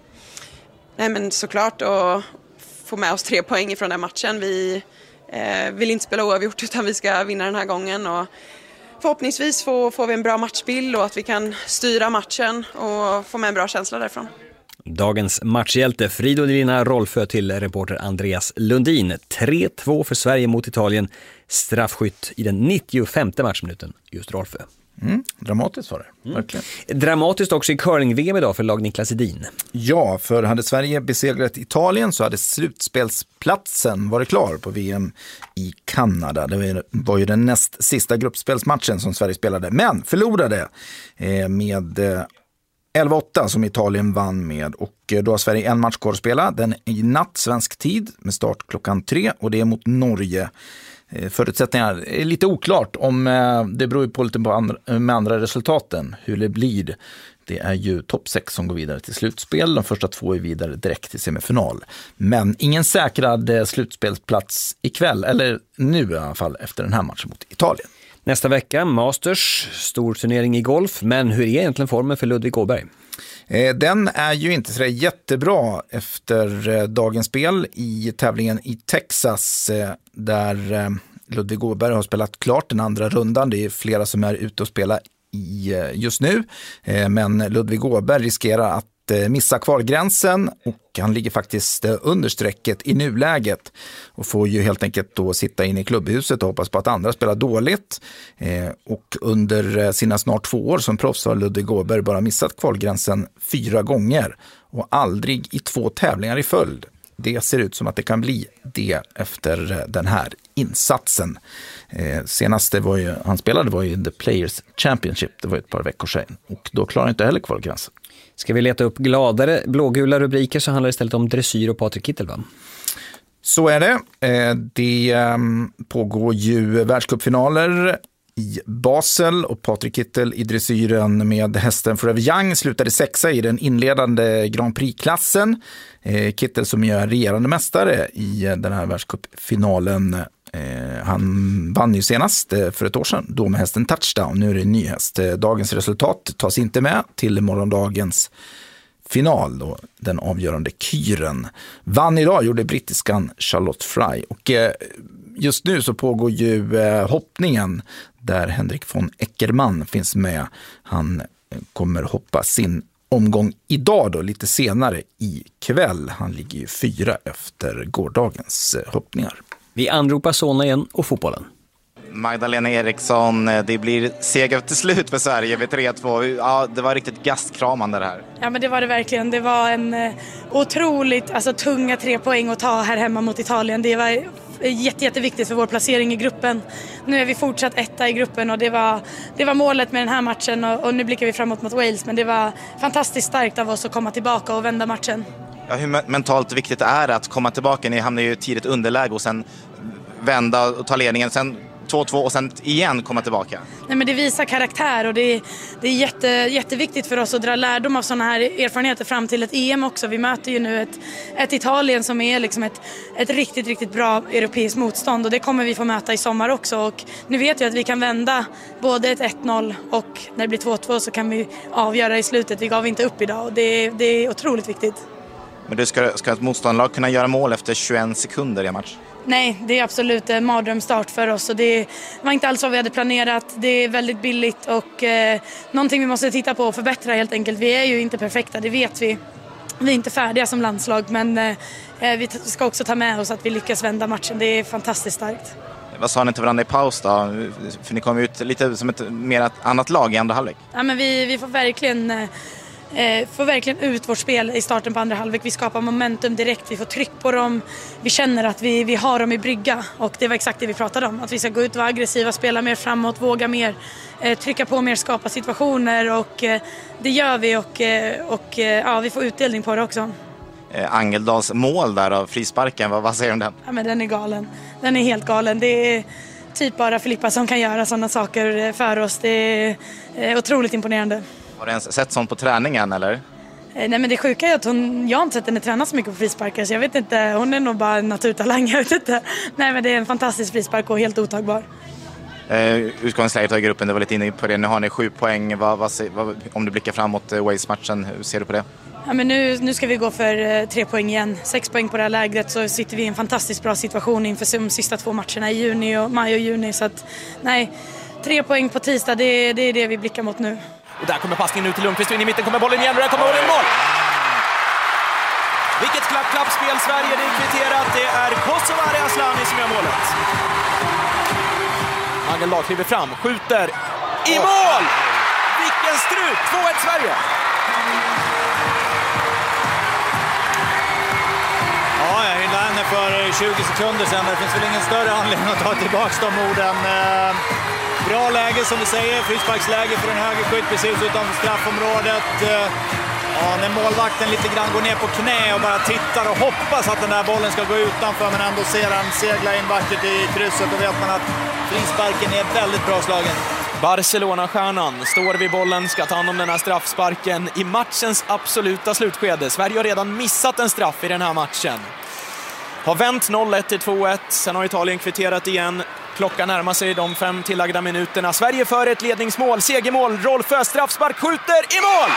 Nej men såklart att få med oss tre poäng från den matchen. Vi eh, vill inte spela oavgjort utan vi ska vinna den här gången. Och förhoppningsvis får, får vi en bra matchbild och att vi kan styra matchen och få med en bra känsla därifrån. Dagens matchhjälte Fridolina Rolfö till reporter Andreas Lundin. tre två för Sverige mot Italien. Straffskytt i den nittiofemte matchminuten, just Rolfö. Mm, dramatiskt var det, mm. verkligen. Dramatiskt också i curling-V M idag för lag Niklas Edin. Ja, för hade Sverige besegrat Italien så hade slutspelsplatsen varit klar på V M i Kanada. Det var ju den näst sista gruppspelsmatchen som Sverige spelade, men förlorade med elva åtta som Italien vann med. Och då har Sverige en match kvar att spela, den i natt svensk tid med start klockan tre och det är mot Norge. Förutsättningar är lite oklart om det beror på lite på andra, med andra resultaten hur det blir. Det är ju topp sex som går vidare till slutspel. De första två är vidare direkt till semifinal. Men ingen säkrad slutspelsplats ikväll, eller nu i alla fall efter den här matchen mot Italien. Nästa vecka, Masters, stor turnering i golf. Men hur är egentligen formen för Ludvig Åberg? Den är ju inte så jättebra efter dagens spel i tävlingen i Texas där Ludvig Åberg har spelat klart den andra rundan. Det är flera som är ute och spelar i just nu, men Ludvig Åberg riskerar att att missa kvalgränsen och han ligger faktiskt under strecket i nuläget och får ju helt enkelt då sitta in i klubbhuset och hoppas på att andra spelar dåligt. Och under sina snart två år som proffs har Ludvig Åberg bara missat kvalgränsen fyra gånger och aldrig i två tävlingar i följd. Det ser ut som att det kan bli det efter den här insatsen. Eh, senaste var ju, han spelade var ju The Players Championship, det var ett par veckor sedan. Och då klarar inte heller kvalgränsen. Ska vi leta upp gladare blågula rubriker så handlar det istället om dressyr och Patrik Kittel, va? Så är det. Eh, det eh, pågår ju världscupfinaler i Basel och Patrik Kittel i dressyren med hästen Forever Young slutade sexa i den inledande Grand Prix-klassen. Eh, Kittel som är regerande mästare i den här världscupfinalen. Eh, han vann ju senast eh, för ett år sedan då med hästen Touchdown. Nu är det en ny häst. Eh, dagens resultat tas inte med till morgondagens final då, den avgörande kyren. Vann idag gjorde brittiskan Charlotte Fry och eh, just nu så pågår ju eh, hoppningen där Henrik von Eckermann finns med. Han eh, kommer hoppa sin omgång idag då, lite senare i kväll. Han ligger ju fyra efter gårdagens eh, hoppningar. Vi anropar Solna igen och fotbollen. Magdalena Eriksson, det blir seger till slut för Sverige vid tre två. Ja, det var riktigt gastkramande det här. Ja, men det var det verkligen. Det var en eh, otroligt alltså, tunga tre poäng att ta här hemma mot Italien. Det var jätte, jätteviktigt för vår placering i gruppen. Nu är vi fortsatt etta i gruppen och det var, det var målet med den här matchen och, och nu blickar vi framåt mot Wales. Men det var fantastiskt starkt av oss att komma tillbaka och vända matchen. Ja, hur mentalt viktigt är det att komma tillbaka? Ni hamnar ju tidigt underläge och sen vända och ta ledningen. Sen två två och sen igen komma tillbaka. Nej, men det visar karaktär och det är, det är jätte, jätteviktigt för oss att dra lärdom av sådana här erfarenheter fram till ett E M också. Vi möter ju nu ett, ett Italien som är liksom ett, ett riktigt, riktigt bra europeiskt motstånd och det kommer vi få möta i sommar också. Och nu vet jag att vi kan vända både ett ett noll och när det blir två två så kan vi avgöra i slutet. Vi gav inte upp idag och det, det är otroligt viktigt. Men du ska, ska ett motståndlag kunna göra mål efter tjugoen sekunder i match? Nej, det är absolut en mardrömsstart för oss och det var inte alls vad vi hade planerat. Det är väldigt billigt och eh, någonting vi måste titta på och förbättra helt enkelt. Vi är ju inte perfekta, det vet vi. Vi är inte färdiga som landslag men eh, vi ska också ta med oss att vi lyckas vända matchen. Det är fantastiskt starkt. Vad sa ni till varandra i paus då? För ni kom ut lite som ett mer annat lag i andra halvlek. Ja, men vi, vi får verkligen... Eh, Eh, får verkligen ut vårt spel i starten på andra halvlek. Vi skapar momentum direkt, vi får tryck på dem. Vi känner att vi, vi har dem i brygga och det var exakt det vi pratade om. Att vi ska gå ut och vara aggressiva, spela mer framåt, våga mer, eh, trycka på mer, skapa situationer och eh, det gör vi och, eh, och eh, ja, vi får utdelning på det också. Eh, Angeldals mål där av frisparken, vad, vad säger du om den? Ja, men den är galen. Den är helt galen. Det är typ bara Filippa som kan göra sådana saker för oss. Det är eh, otroligt imponerande. Har du ens sett sånt på träningen eller? Eh, nej men det sjuka är att hon, jag har inte sett henne träna så mycket på frisparkar så jag vet inte, hon är nog bara en naturtalang, jag vet inte. Nej men det är en fantastisk frispark och helt otagbar. Eh, utgångsläget i gruppen, det var lite inne på det, nu har ni sju poäng, vad, vad, vad, om du blickar framåt eh, Wales-matchen, hur ser du på det? Ja, men nu, nu ska vi gå för eh, tre poäng igen, sex poäng på det här lägret så sitter vi i en fantastiskt bra situation inför de sista två matcherna i juni och maj och juni så att nej, tre poäng på tisdag, det, det är det vi blickar mot nu. Och där kommer passningen ut till Lundqvist och in i mitten kommer bollen igen och där kommer bollen i mål! Vilket klapp-klappspel Sverige, det är kvitterat. Det är Kosovare Asllani som gör målet. Angeldal kliver fram, skjuter i mål! Vilken strut! två ett Sverige! Ja, jag hyllade henne för tjugo sekunder sedan. Det finns väl ingen större anledning att ta tillbaka de orden. Bra läge som vi säger, frisparksläge för en högerskytt precis utanför straffområdet. Ja, när målvakten lite grann går ner på knä och bara tittar och hoppas att den där bollen ska gå utanför men ändå ser han segla in vackert i krysset och vet man att frisparken är väldigt bra slagen. Barcelona-stjärnan står vid bollen, ska ta hand om den här straffsparken i matchens absoluta slutskede. Sverige har redan missat en straff i den här matchen. Har vänt noll ett till två ett, sen har Italien kvitterat igen. Klockan närmar sig de fem tillagda minuterna. Sverige för ett ledningsmål, segermål, Rolf Ö, straffspark, skjuter i mål!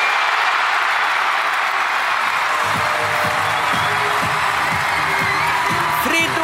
Fridolina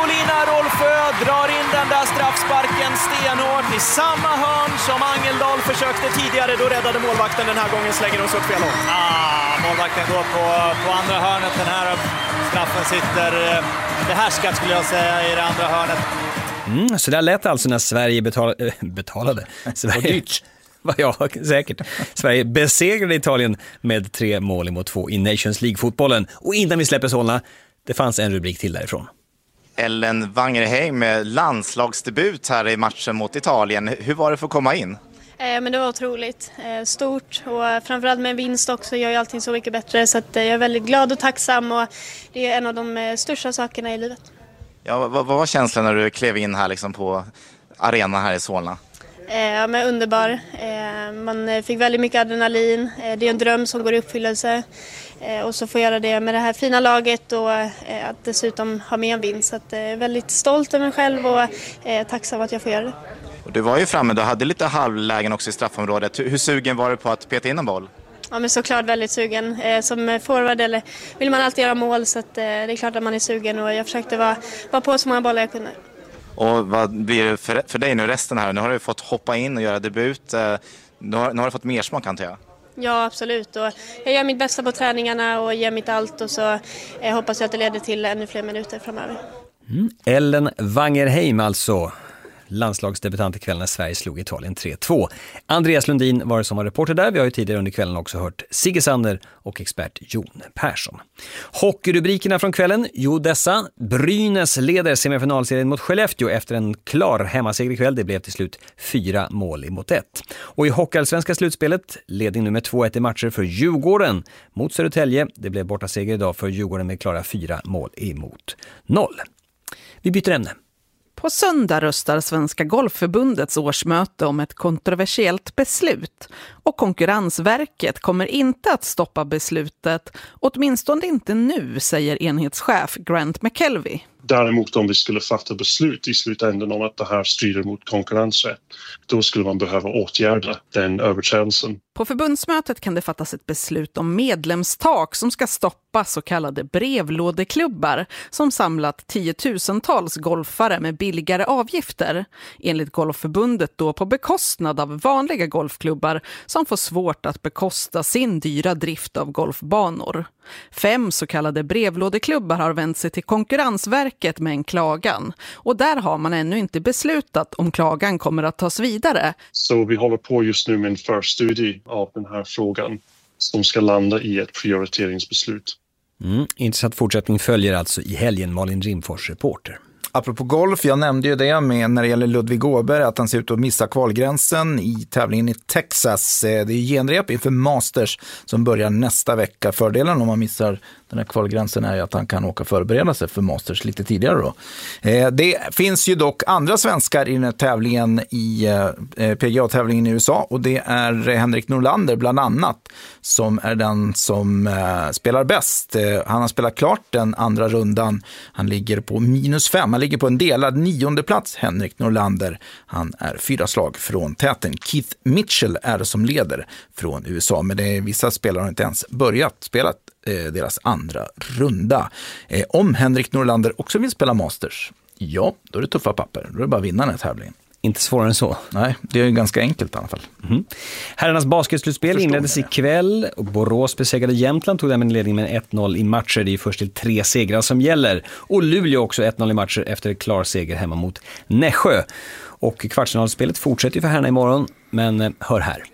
Rolfö drar in den där straffsparken stenhårt i samma hörn som Angeldal försökte tidigare. Då räddade målvakten den här gången, slänger oss åt fel håll. Ah, målvakten går på, på andra hörnet. Den här straffen sitter behärskat skulle jag säga i det andra hörnet. Mm, så där lät alltså när Sverige betal, äh, betalade. Sverige, ja, säkert. Sverige besegrade Italien med tre mål mot två i Nations League-fotbollen. Och innan vi släpper sådana, det fanns en rubrik till därifrån. Ellen Wangerheim med landslagsdebut här i matchen mot Italien. Hur var det för att komma in? Eh, men det var otroligt eh, stort och framförallt med en vinst också gör ju allting så mycket bättre. Så att, eh, jag är väldigt glad och tacksam och det är en av de eh, största sakerna i livet. Ja, vad, vad var känslan när du klev in här liksom på arenan här i Solna? Eh, men underbar. Eh, man fick väldigt mycket adrenalin. Eh, det är en dröm som går i uppfyllelse. Eh, och så får jag göra det med det här fina laget och eh, att dessutom ha med en vinst. Så att, eh, väldigt stolt över mig själv och eh, tacksam att jag får göra det. Och du var ju framme, du hade lite halvlägen också i straffområdet. Hur, hur sugen var du på att peta in en boll? Ja, men såklart väldigt sugen. Eh, som forward eller vill man alltid göra mål så att, eh, det är klart att man är sugen och jag försökte vara, vara på så många bollar jag kunde. Och vad blir det för, för dig nu resten här? Nu har du fått hoppa in och göra debut. Eh, nu, har, nu har du fått mer smak antar jag. Ja, absolut. Och jag gör mitt bästa på träningarna och ger mitt allt och så eh, hoppas jag att det leder till ännu fler minuter framöver. Mm. Ellen Wangerheim alltså. Landslagsdebutant ikväll när Sverige slog Italien tre två. Andreas Lundin var det som var reporter där. Vi har ju tidigare under kvällen också hört Sigge Sander och expert Jon Persson. Hockeyrubrikerna från kvällen, jo dessa. Brynäs leder semifinalserien mot Skellefteå efter en klar hemmaseger ikväll. Det blev till slut fyra mål mot ett. Och i hockeyallsvenska slutspelet ledning nummer två ett i matcher för Djurgården mot Södertälje. Det blev bortaseger idag för Djurgården med klara fyra mål emot noll. Vi byter ämne. På söndag röstar Svenska Golfförbundets årsmöte om ett kontroversiellt beslut och Konkurrensverket kommer inte att stoppa beslutet, åtminstone inte nu, säger enhetschef Grant McKelvey. Däremot om vi skulle fatta beslut i slutändan om att det här strider mot konkurrensrätt, då skulle man behöva åtgärda den överträdelsen. På förbundsmötet kan det fattas ett beslut om medlemstak som ska stoppa så kallade brevlådeklubbar som samlat tiotusentals golfare med billigare avgifter. Enligt Golfförbundet då på bekostnad av vanliga golfklubbar som får svårt att bekosta sin dyra drift av golfbanor. Fem så kallade brevlådeklubbar har vänt sig till Konkurrensverket med en klagan. Och där har man ännu inte beslutat om klagan kommer att tas vidare. Så vi håller på just nu med en förstudie av den här frågan som ska landa i ett prioriteringsbeslut. Mm, intressant fortsättning följer alltså i helgen. Malin Rimfors, reporter. Apropå golf, jag nämnde ju det med när det gäller Ludvig Åberg att han ser ut att missa kvalgränsen i tävlingen i Texas. Det är genrep inför Masters som börjar nästa vecka. Fördelen om man missar den här kvalgränsen är att han kan åka förbereda sig för Masters lite tidigare då. Det finns ju dock andra svenskar i den här tävlingen i P G A-tävlingen i U S A och det är Henrik Norlander bland annat som är den som spelar bäst. Han har spelat klart den andra rundan. Han ligger på minus fem. Han ligger på en delad nionde plats, Henrik Norlander. Han är fyra slag från täten. Keith Mitchell är det som leder från U S A. Men det är, vissa spelare har inte ens börjat spela eh, deras andra runda. Eh, om Henrik Norlander också vill spela Masters, ja, då är det tuffa papper. Då är det bara att vinna den här tävlingen. Inte svårare än så. Nej, det är ju ganska enkelt i alla fall. Mm. Herrarnas basketslutspel inleddes ikväll och Borås besegrade Jämtland, tog därmed ledning med ett noll i matcher. Det är först till tre segrar som gäller. Och Luleå också ett noll i matcher efter klar seger hemma mot Nässjö. Och kvartsfinalspelet fortsätter för herrarna imorgon, men hör här.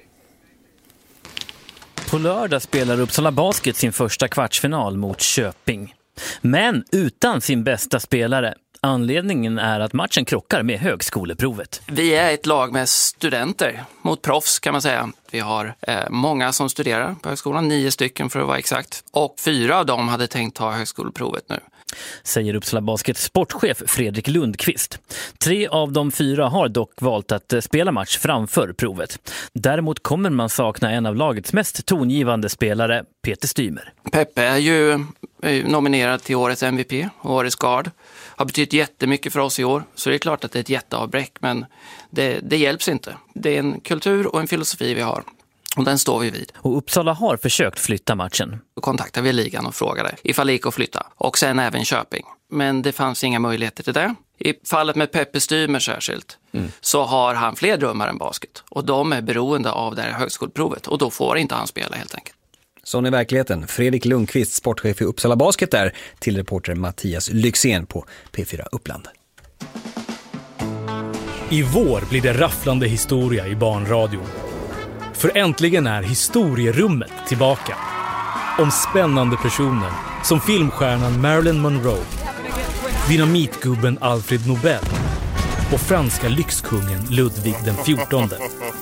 På lördag spelar Uppsala Basket sin första kvartsfinal mot Köping. Men utan sin bästa spelare. Anledningen är att matchen krockar med högskoleprovet. Vi är ett lag med studenter mot proffs kan man säga. Vi har eh, många som studerar på högskolan, nio stycken för att vara exakt. Och fyra av dem hade tänkt ta högskoleprovet nu. Säger Uppsala Baskets sportchef Fredrik Lundqvist. Tre av de fyra har dock valt att spela match framför provet. Däremot kommer man sakna en av lagets mest tongivande spelare, Peter Stymer. Peppe är ju nominerad till årets M V P, årets guard. Har betytt jättemycket för oss i år, så det är klart att det är ett jätteavbräck, men det, det hjälps inte. Det är en kultur och en filosofi vi har. Och den står vi vid. Och Uppsala har försökt flytta matchen. Då kontaktade vi ligan och frågade ifall det gick att flytta. Och sen även Köping. Men det fanns inga möjligheter till det. I fallet med Peppe Stümer särskilt mm. så har han fler drömmar än basket. Och de är beroende av det här högskoleprovet. Och då får inte han spela helt enkelt. Sån är verkligheten. Fredrik Lundqvist, sportchef i Uppsala Basket där, till reporter Mattias Lyxén på P fyra Uppland. I vår blir det rafflande historia i barnradion. För äntligen är historierummet tillbaka. Om spännande personer som filmstjärnan Marilyn Monroe, dynamitgubben Alfred Nobel och franska lyxkungen Ludvig den fjortonde.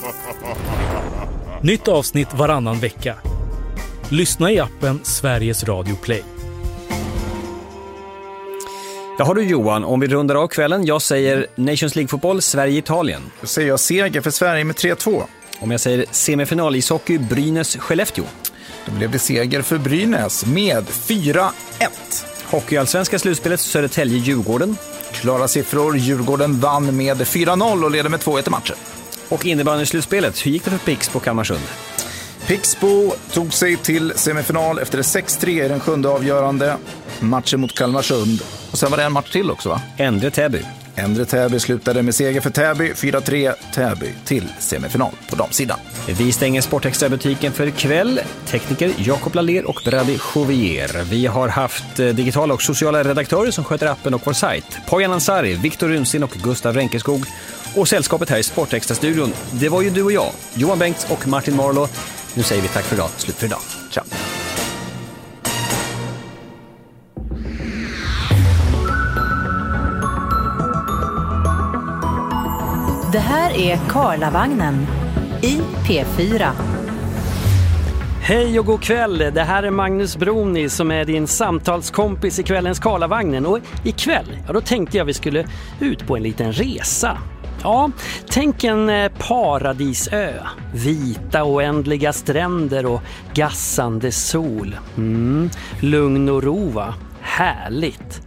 Nytt avsnitt varannan vecka. Lyssna i appen Sveriges Radio Play. Ja, har du Johan, om vi rundar av kvällen. Jag säger Nations League-fotboll, Sverige-Italien. Då säger jag seger för Sverige med tre två. Om jag säger semifinal i ishockey, Brynäs-Skellefteå. Då blev det seger för Brynäs med fyra ett. Hockeyallsvenska slutspelet, Södertälje-Djurgården. Klara siffror, Djurgården vann med fyra noll och leder med två ett i matchen. Och innebandy-slutspelet, hur gick det för Pix på Kalmarsund? Pixbo tog sig till semifinal efter sex tre i den sjunde avgörande matchen mot Kalmarsund. Och sen var det en match till också, va? Endre Täby. Endre Täby slutade med seger för Täby, fyra tre Täby till semifinal på damsidan. Vi stänger Sportextra-butiken för ikväll. Tekniker Jakob Laller och Brady Chauvier. Vi har haft digitala och sociala redaktörer som sköter appen och vår sajt. Poyan Ansari, Viktor Runsin och Gustav Ränkeskog. Och sällskapet här i Sportextra-studion, det var ju du och jag, Johan Bengts och Martin Marlow. Nu säger vi tack för idag, slut för idag. Ciao. Det här är Karlavagnen i P fyra. Hej och god kväll, det här är Magnus Broni som är din samtalskompis i kvällens Karlavagnen. Och ikväll, ja, då tänkte jag vi skulle ut på en liten resa. Ja, tänk en paradisö, vita oändliga stränder och gassande sol. Mm, lugn och ro, va? Härligt.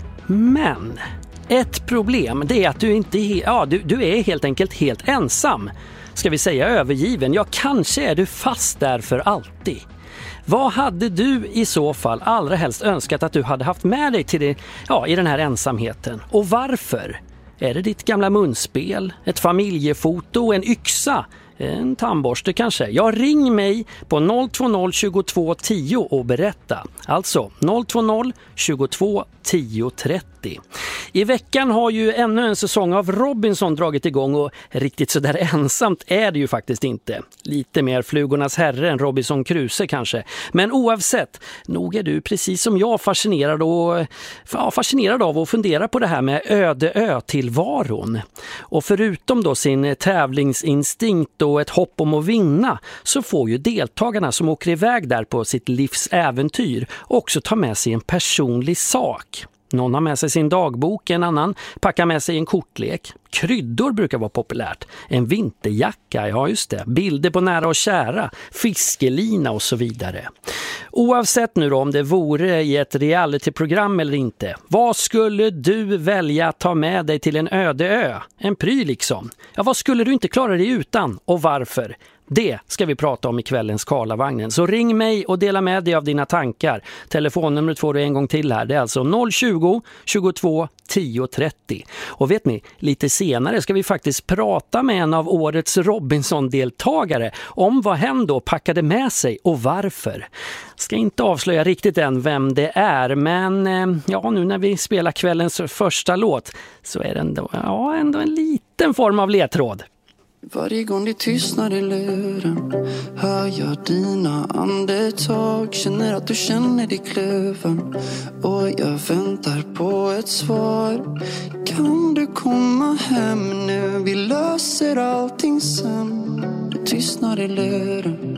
Men ett problem, det är att du inte är, ja, du, du är helt enkelt helt ensam. Ska vi säga övergiven? Ja, kanske är du fast där för alltid. Vad hade du i så fall allra helst önskat att du hade haft med dig till det, ja, i den här ensamheten? Och varför? Är det ditt gamla munspel, ett familjefoto, en yxa, en tandborste kanske? Ja, ring mig på noll två noll tjugotvå tio och berätta. Alltså noll två noll tjugotvå tio trettio. I veckan har ju ännu en säsong av Robinson dragit igång och riktigt så där ensamt är det ju faktiskt inte. Lite mer flugornas herre än Robinson Crusoe kanske. Men oavsett, nog är du precis som jag fascinerad, och, ja, fascinerad av att fundera på det här med öde ö-tillvaron. Och förutom då sin tävlingsinstinkt och ett hopp om att vinna, så får ju deltagarna som åker iväg där på sitt livs äventyr också ta med sig en personlig sak. Någon har med sig sin dagbok, en annan packar med sig en kortlek. Kryddor brukar vara populärt. En vinterjacka, ja just det. Bilder på nära och kära, fiskelina och så vidare. Oavsett nu då om det vore i ett realityprogram eller inte, vad skulle du välja att ta med dig till en öde ö? En pryl liksom. Ja, vad skulle du inte klara dig utan och varför? Det ska vi prata om i kvällens Karlavagnen. Så ring mig och dela med dig av dina tankar. Telefonnumret får du en gång till här. Det är alltså noll tjugo tjugotvå tio trettio. Och vet ni, lite senare ska vi faktiskt prata med en av årets Robinson-deltagare om vad hen då packade med sig och varför. Ska inte avslöja riktigt än vem det är, men ja, nu när vi spelar kvällens första låt så är det ändå, ja, ändå en liten form av ledtråd. Varje gång det tystnar i luren hör jag dina andetag. Känner att du känner dig kluven och jag väntar på ett svar. Kan du komma hem nu? Vi löser allting sen. Det tystnar i luren.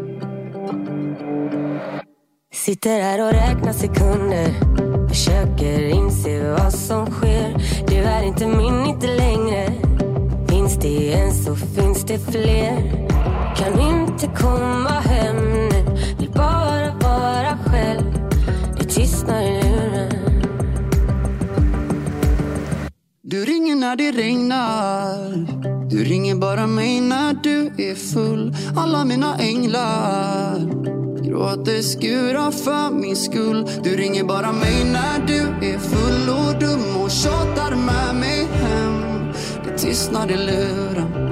Sitter här och räknar sekunder, försöker inse vad som sker. Du är inte min, inte längre. Finns det en så finns det fler. Kan inte komma hem nu, vill bara vara själv. Det tystnar i luren. Du ringer när det regnar. Du ringer bara mig när du är full. Alla mina änglar Gråter skurar för min skull. Du ringer bara mig när du är full och dum och tjatar med mig hem. Det tystnar i luren.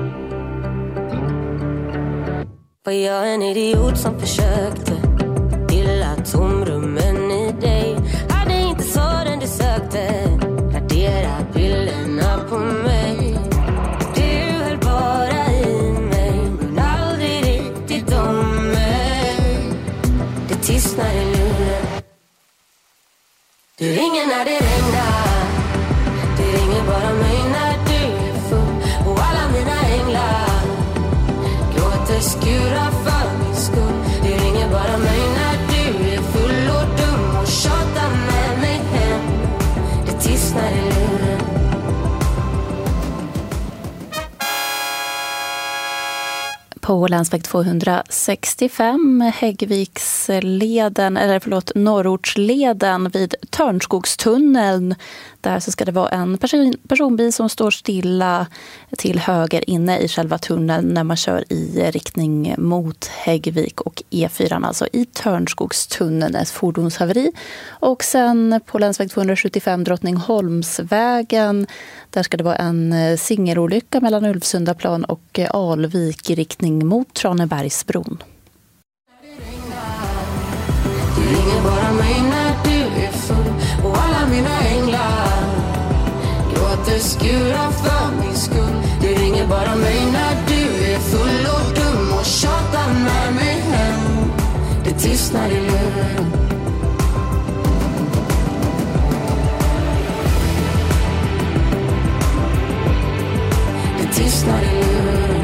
Var jag en idiot som försökte fylla tomrummen i dig? Hade inte svaren du sökte, radera bilderna på mig. Du höll bara i mig, men aldrig riktigt om mig. Det tystnar i luren. Du ringer när det regnar. Du ringer bara mig när du är full. Och alla mina änglar gråter skurar för min skull. Du ringer bara mig när du är full och dum och tjatar med mig hem. Det tystnar i luren. På länsväg tvåhundrasextiofem, Häggviksleden, eller förlåt, Norrortsleden vid Törnskogstunneln. Där så ska det vara en person, personbil som står stilla till höger inne i själva tunneln när man kör i riktning mot Häggvik och E fyra, alltså i Törnskogstunneln, ett fordonshaveri. Och sen på länsväg tvåhundrasjuttiofem, Drottningholmsvägen, där ska det vara en singelolycka mellan Ulvsundaplan och Alvik i riktning mot Tranebergsbron. Du ringer bara mig när du är full. Och alla mina änglar gråter skurar för min skull. Du ringer bara mig när du är full och dum och tjatar med mig hem. Det tystnar i luren. Det tystnar i luren.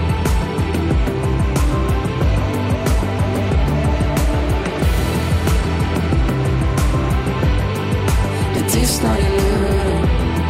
Det tystnar i luren.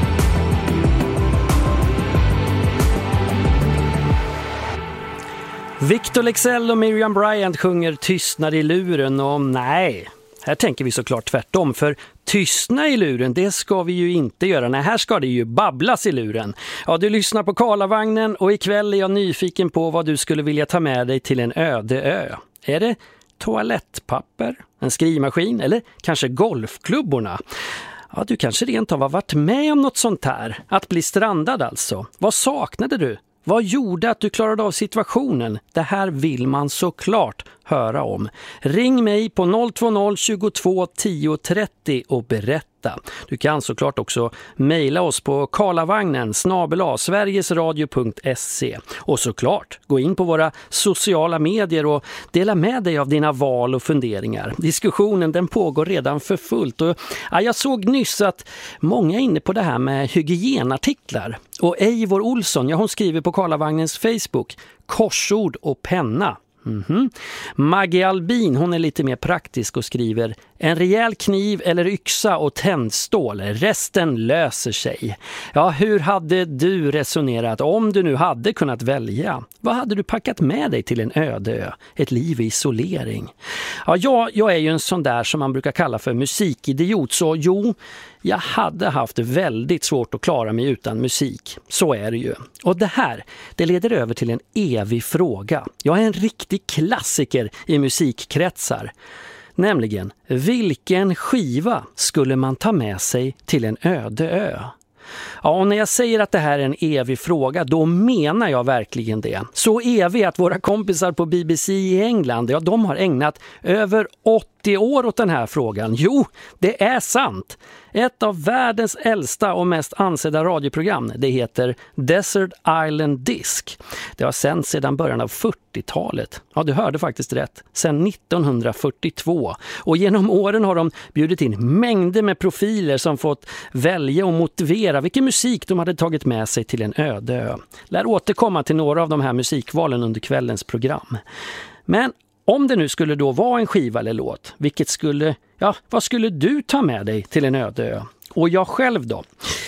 Victor Leksell och Miriam Bryant sjunger Tystnar i luren, och nej, här tänker vi såklart tvärtom, för tystna i luren, det ska vi ju inte göra. Nej, här ska det ju babblas i luren. Ja, du lyssnar på Karlavagnen och ikväll är jag nyfiken på vad du skulle vilja ta med dig till en öde ö. Är det toalettpapper, en skrivmaskin eller kanske golfklubborna? Ja, du kanske rent av har varit med om något sånt här. Att bli strandad alltså. Vad saknade du? Vad gjorde att du klarade av situationen? Det här vill man såklart höra om. Ring mig på noll två noll tjugotvå tio trettio och berätta. Du kan såklart också mejla oss på karlavagnen snabel-a sverigesradio punkt se. Och såklart, gå in på våra sociala medier och dela med dig av dina val och funderingar. Diskussionen den pågår redan för fullt. Och, ja, jag såg nyss att många är inne på det här med hygienartiklar. Och Eivor Olsson, ja, hon skriver på Karlavagnens Facebook, korsord och penna. Mm-hmm. Maggie Albin, hon är lite mer praktisk och skriver en rejäl kniv eller yxa och tändstål, resten löser sig. Ja, hur hade du resonerat om du nu hade kunnat välja? Vad hade du packat med dig till en öde ö? Ett liv i isolering? Ja, jag, jag är ju en sån där som man brukar kalla för musikidiot, så jo, jag hade haft väldigt svårt att klara mig utan musik. Så är det ju. Och det här, det leder över till en evig fråga. Jag är en riktig klassiker i musikkretsar. Nämligen, vilken skiva skulle man ta med sig till en öde ö? Ja, och när jag säger att det här är en evig fråga, då menar jag verkligen det. Så evig att våra kompisar på B B C i England, ja, de har ägnat över åttio år åt den här frågan. Jo, det är sant. Ett av världens äldsta och mest ansedda radioprogram, det heter Desert Island Disc. Det har sänts sedan början av fyrtiotalet. Ja, du hörde faktiskt rätt. Sedan nittonhundrafyrtiotvå. Och genom åren har de bjudit in mängder med profiler som fått välja och motivera vilken musik de hade tagit med sig till en öde ö. Lär återkomma till några av de här musikvalen under kvällens program. Men om det nu skulle då vara en skiva eller låt, vilket skulle, ja, vad skulle du ta med dig till en öde ö? Och jag själv då?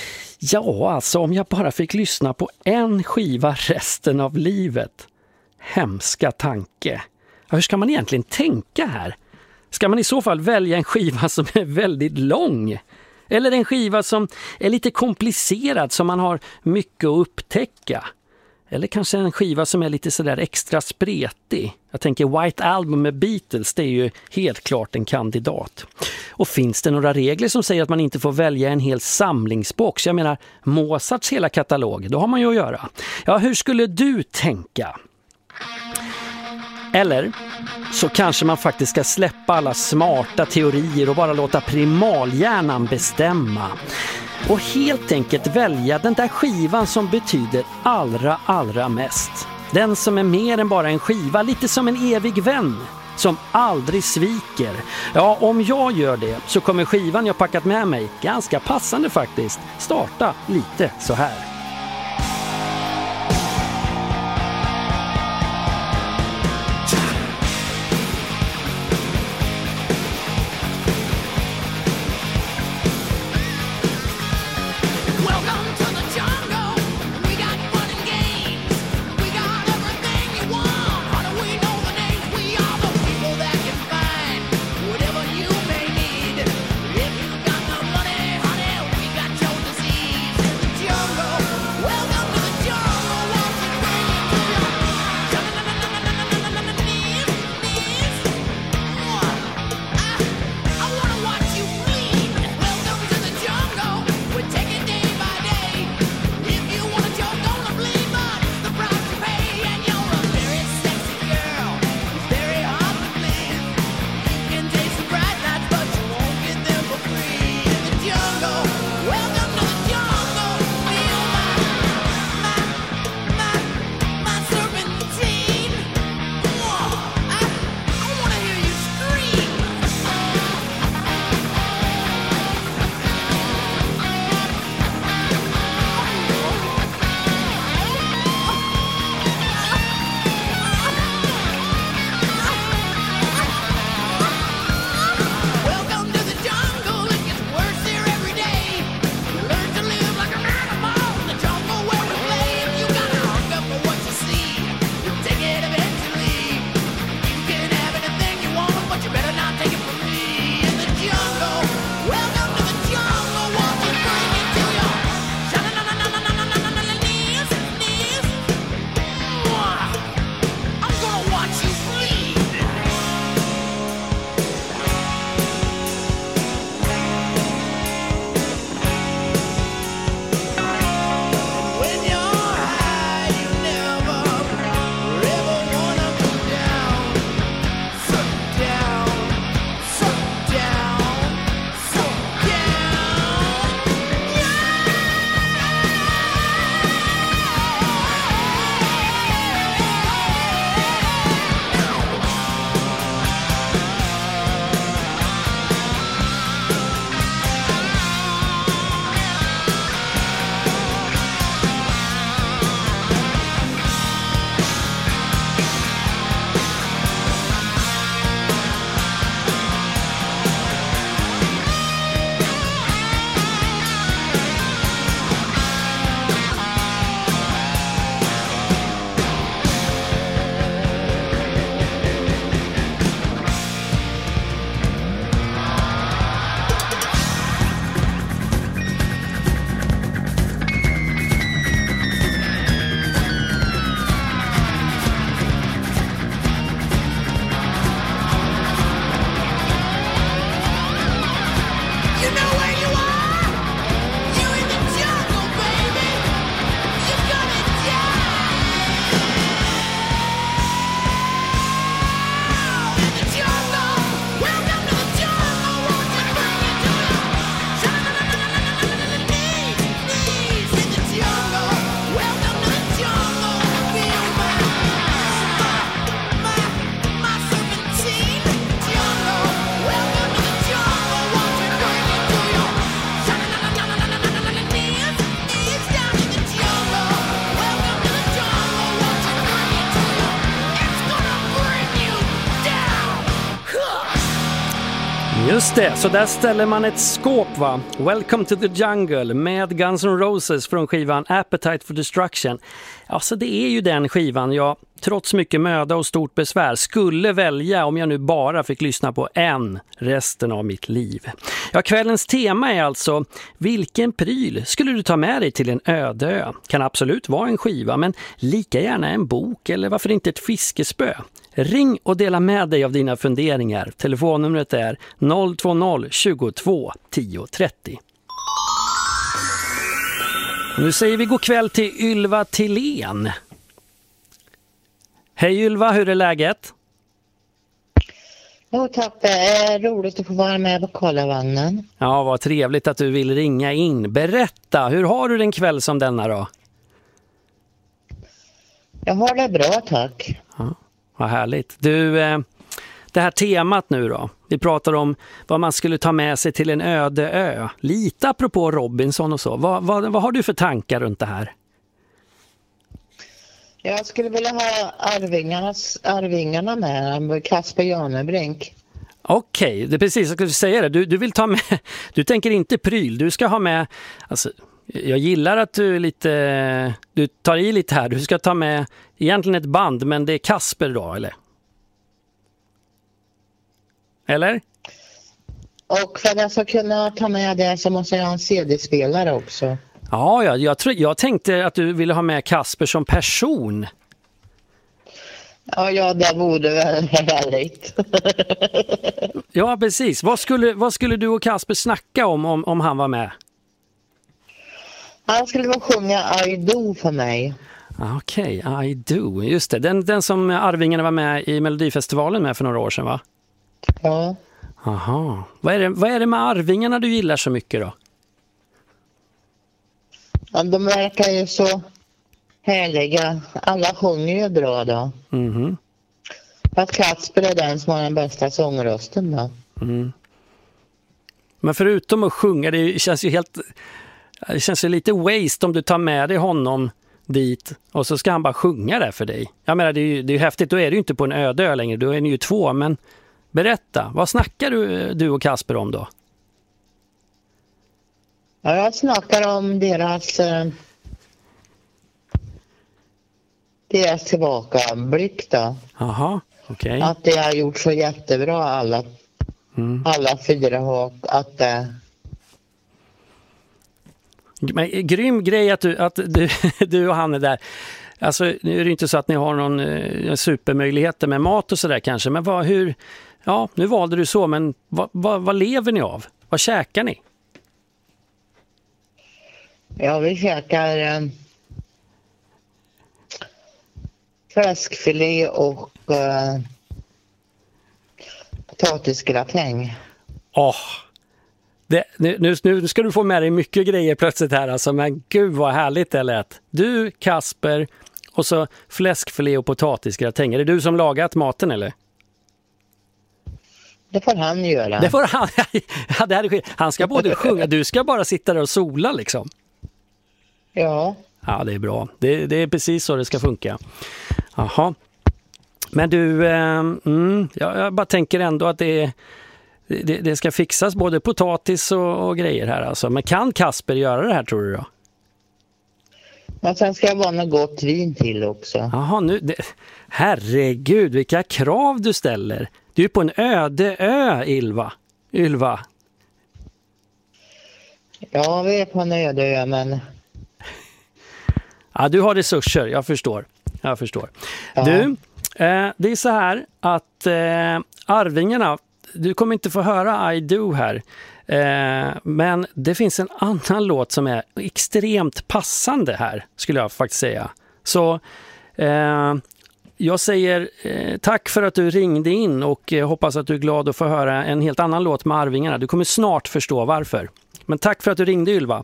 Ja, alltså om jag bara fick lyssna på en skiva resten av livet. Hemska tanke. Ja, hur ska man egentligen tänka här? Ska man i så fall välja en skiva som är väldigt lång? Eller en skiva som är lite komplicerad, som man har mycket att upptäcka? Eller kanske en skiva som är lite sådär extra spretig. Jag tänker White Album med Beatles, det är ju helt klart en kandidat. Och finns det några regler som säger att man inte får välja en hel samlingsbox? Jag menar Mozarts hela katalog, då har man ju att göra. Ja, hur skulle du tänka? Eller så kanske man faktiskt ska släppa alla smarta teorier och bara låta primalhjärnan bestämma. Och helt enkelt välja den där skivan som betyder allra, allra mest. Den som är mer än bara en skiva, lite som en evig vän som aldrig sviker. Ja, om jag gör det så kommer skivan jag packat med mig, ganska passande faktiskt, starta lite så här. Jungle. Just det, så där ställer man ett skåp va? Welcome to the Jungle med Guns N' Roses från skivan Appetite for Destruction. Alltså det är ju den skivan jag, trots mycket möda och stort besvär, skulle välja om jag nu bara fick lyssna på en resten av mitt liv. Ja, kvällens tema är alltså: vilken pryl skulle du ta med dig till en öde ö? Kan absolut vara en skiva, men lika gärna en bok eller varför inte ett fiskespö? Ring och dela med dig av dina funderingar. Telefonnumret är noll två noll tjugotvå tio trettio. Nu säger vi god kväll till Ylva Tillén. Hej Ylva, hur är läget? Jo tack, det är roligt att få vara med på Karlavagnen. Ja, vad trevligt att du vill ringa in. Berätta, hur har du den kväll som denna då? Jag har det bra, tack. Ja, vad härligt. Du, det här temat nu då. Vi pratar om vad man skulle ta med sig till en öde ö. Lite apropå Robinson och så. Vad, vad, vad har du för tankar runt det här? Jag skulle vilja ha Arvingarnas, Arvingarna med, Kasper Janebrink. Okej, okay, det är precis jag skulle säga det. Du, du vill ta med, du tänker inte pryl, du ska ha med, alltså, jag gillar att du är lite, du tar i lite här. Du ska ta med egentligen ett band, men det är Kasper då, eller? Eller? Och för att jag ska kunna ta med det så måste jag ha en C D-spelare också. Ja, ja jag, tror, jag tänkte att du ville ha med Kasper som person. Ja, ja det vore väl härligt. Ja, precis. Vad skulle, vad skulle du och Kasper snacka om, om om han var med? Han skulle sjunga I Do för mig. Okej, okay, I Do. Just det, den, den som Arvingarna var med i Melodifestivalen med för några år sedan, va? Ja. Aha. Vad är det, vad är det med Arvingarna du gillar så mycket då? Ja, de verkar ju så härliga. Alla sjunger ju bra då. Mhm. Fast Kasper är den som har den bästa sångrösten då. Mm. Men förutom att sjunga, det känns ju helt... Det känns ju lite waste om du tar med dig honom dit och så ska han bara sjunga där för dig. Jag menar, det är ju, det är ju häftigt. Då är du ju inte på en öde ö längre. Då är ni ju två, men berätta. Vad snackar du, du och Kasper om då? Ja, jag snackar om deras eh, deras tillbakablick då. Jaha, okej. Okay. Att det har gjort så jättebra alla, mm. alla fyra och att eh, Men, grym grej att, du, att du, du och han är där. Alltså, nu är det inte så att ni har någon eh, supermöjligheter med mat och sådär kanske. Men vad, hur, ja, nu valde du så, men vad, vad, vad lever ni av? Vad käkar ni? Ja, vi käkar eh, fläskfilé och eh, potatisgratäng. Åh, oh. Det, nu, nu ska du få med dig mycket grejer plötsligt här alltså, men gud vad härligt det lät. Du, Kasper och så fläskfilé och potatisgratäng. Är det du som lagat maten eller? Det får han göra. Det får han. Ja, det här är, han ska både sjunga, du ska bara sitta där och sola liksom. Ja. Ja, det är bra. Det, det är precis så det ska funka. Jaha. Men du, eh, mm, jag, jag bara tänker ändå att det är Det, det ska fixas både potatis och, och grejer här alltså. Men kan Kasper göra det här tror du då? Men sen ska jag vara något gott vin till också. Jaha, nu, det, herregud vilka krav du ställer. Du är på en öde ö, Ylva. Ylva. Ja, vi är på en öde ö, men... Ja, du har resurser, jag förstår. Jag förstår. Ja. Du, eh, det är så här att eh, Arvingarna, du kommer inte få höra I Do här. Eh, men det finns en annan låt som är extremt passande här, skulle jag faktiskt säga. Så eh, jag säger eh, tack för att du ringde in och eh, hoppas att du är glad att få höra en helt annan låt med Arvingarna. Du kommer snart förstå varför. Men tack för att du ringde, Ylva.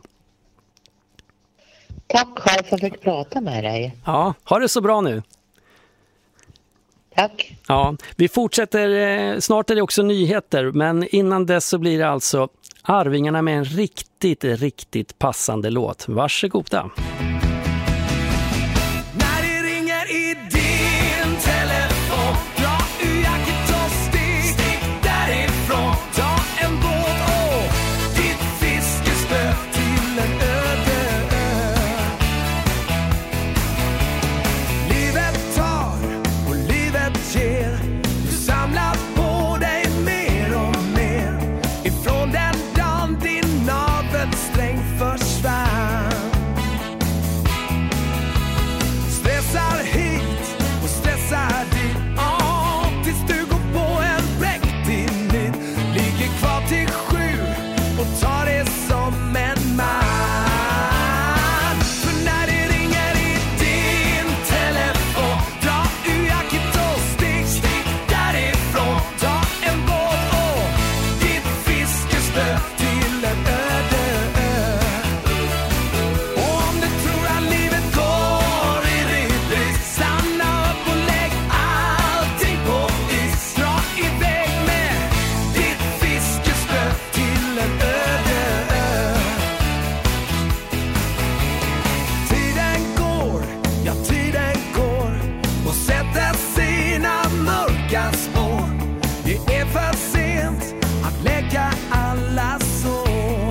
Tack själv för att jag fick prata med dig. Ja, ha det så bra nu. Tack. Ja, vi fortsätter, snart är det också nyheter, men innan dess så blir det alltså Arvingarna med en riktigt, riktigt passande låt. Varsågoda. När det ringer i din telefon, dra ur jacket och stick, stick därifrån, ta en kvar till sju och ta det som en man. För när det ringer i din telefon, dra ur jacket och stick, stick därifrån. Ta en båt och ditt fiskespö till en öde ö. Och om du tror att livet går i repris, stanna upp och lägg allting på is. Dra iväg med ditt fiskespö till en öde ö. Tiden går, ja tiden går och sätter sina mörka spår. Det är för sent att lägga alla sår.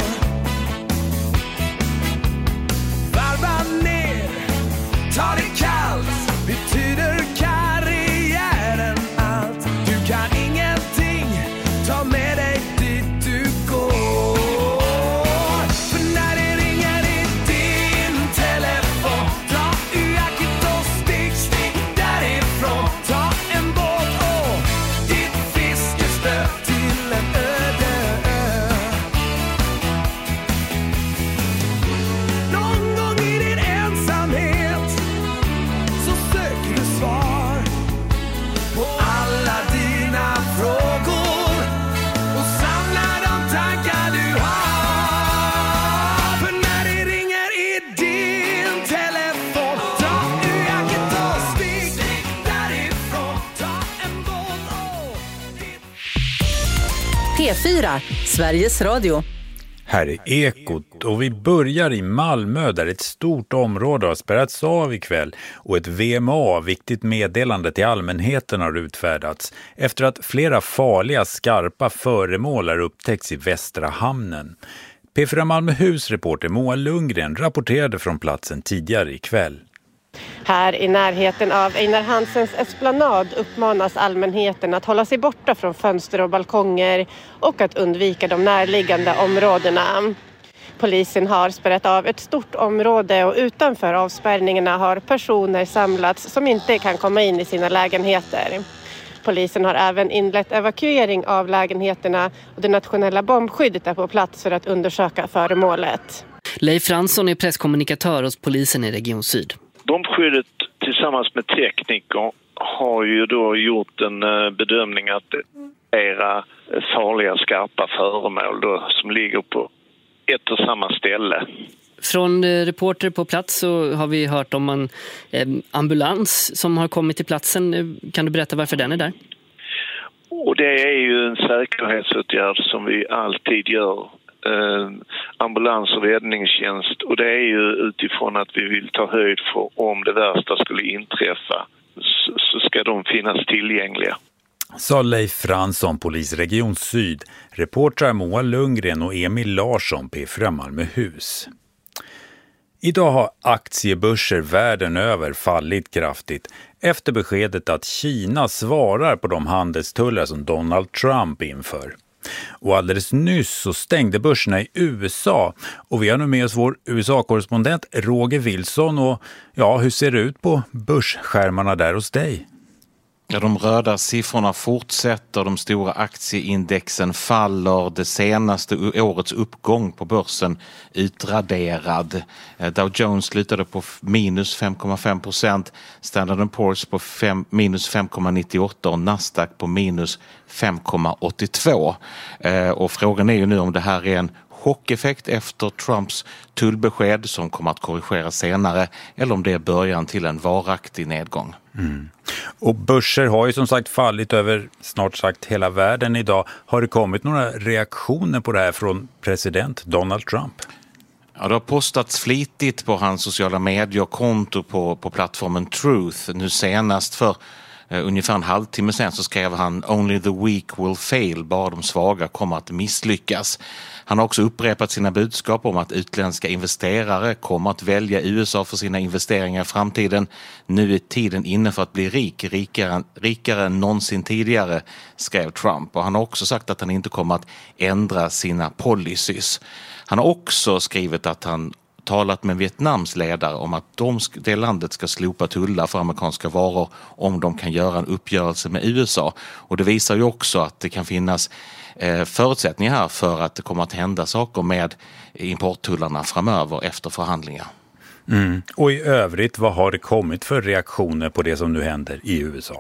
Varva ner, ta det kallt, betyder karriären allt. Du kan ingenting ta med dig dit du går. För när det ringer i din telefon, dra ur jacket och stick, stick därifrån. Ta en båt och ditt fiskespö till en öde ö. Någon gång i din ensamhet så söker du svar på alla dina frågor och samlar de tankar du har. För när det ringer i din telefon, dra ur jacket och stick, stick därifrån. Ta en båt och P fyra, Sveriges Radio. Här är Ekot och vi börjar i Malmö där ett stort område har spärrats av ikväll och ett V M A, viktigt meddelande till allmänheten, har utfärdats efter att flera farliga skarpa föremål har upptäckts i Västra hamnen. P fyra Malmöhus reporter Moa Lundgren rapporterade från platsen tidigare ikväll. Här i närheten av Einar Hansens esplanad uppmanas allmänheten att hålla sig borta från fönster och balkonger och att undvika de närliggande områdena. Polisen har spärrat av ett stort område och utanför avspärrningarna har personer samlats som inte kan komma in i sina lägenheter. Polisen har även inlett evakuering av lägenheterna och det nationella bombskyddet är på plats för att undersöka föremålet. Leif Fransson är presskommunikatör hos polisen i Region Syd. Bombskyddet tillsammans med tekniker har ju då gjort en bedömning att det är farliga skarpa föremål då, som ligger på ett och samma ställe. Från reporter på plats så har vi hört om en eh, ambulans som har kommit till platsen. Kan du berätta varför den är där? Och det är ju en säkerhetsåtgärd som vi alltid gör. Eh, ambulans- och räddningstjänst, och det är ju utifrån att vi vill ta höjd för om det värsta skulle inträffa, så, så ska de finnas tillgängliga. Sa Leif Fransson, polisregion Syd, reportrar Moa Lundgren och Emil Larsson, P fyra Malmöhus. Idag har aktiebörser världen över fallit kraftigt efter beskedet att Kina svarar på de handelstullar som Donald Trump inför. Och alldeles nyss så stängde börserna i U S A och vi har nu med oss vår U S A-korrespondent Roger Wilson. Och ja, hur ser det ut på börsskärmarna där hos dig? Ja, de röda siffrorna fortsätter, de stora aktieindexen faller, det senaste årets uppgång på börsen utraderad. Dow Jones slutade på minus fem komma fem procent, Standard and Poor's på fem, minus fem komma nittioåtta och Nasdaq på minus fem komma åttiotvå. Eh, och frågan är ju nu om det här är en chockeffekt efter Trumps tullbesked som kommer att korrigera senare, eller om det är början till en varaktig nedgång. Mm. Och börser har ju som sagt fallit över snart sagt hela världen idag. Har det kommit några reaktioner på det här från president Donald Trump? Ja, det har postats flitigt på hans sociala mediekonto på, på plattformen Truth. Nu senast för Uh, ungefär en halvtimme sen så skrev han "Only the weak will fail", bara de svaga kommer att misslyckas. Han har också upprepat sina budskap om att utländska investerare kommer att välja U S A för sina investeringar i framtiden. Nu är tiden inne för att bli rik, rikare, rikare än någonsin tidigare, skrev Trump. Och han har också sagt att han inte kommer att ändra sina policies. Han har också skrivit att han talat med Vietnams ledare om att de, det landet ska slopa tullar för amerikanska varor om de kan göra en uppgörelse med U S A. Och det visar ju också att det kan finnas eh, förutsättningar här för att det kommer att hända saker med importtullarna framöver efter förhandlingar. Mm. Och i övrigt, vad har det kommit för reaktioner på det som nu händer i U S A?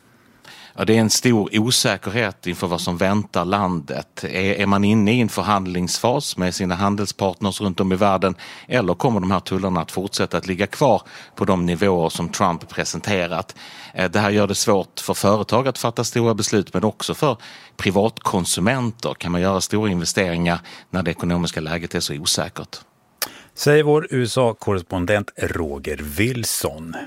Ja, det är en stor osäkerhet inför vad som väntar landet. Är, är man inne i en förhandlingsfas med sina handelspartners runt om i världen, eller kommer de här tullarna att fortsätta att ligga kvar på de nivåer som Trump presenterat? Det här gör det svårt för företag att fatta stora beslut, men också för privatkonsumenter kan man göra stora investeringar när det ekonomiska läget är så osäkert. Säger vår U S A-korrespondent Roger Wilson.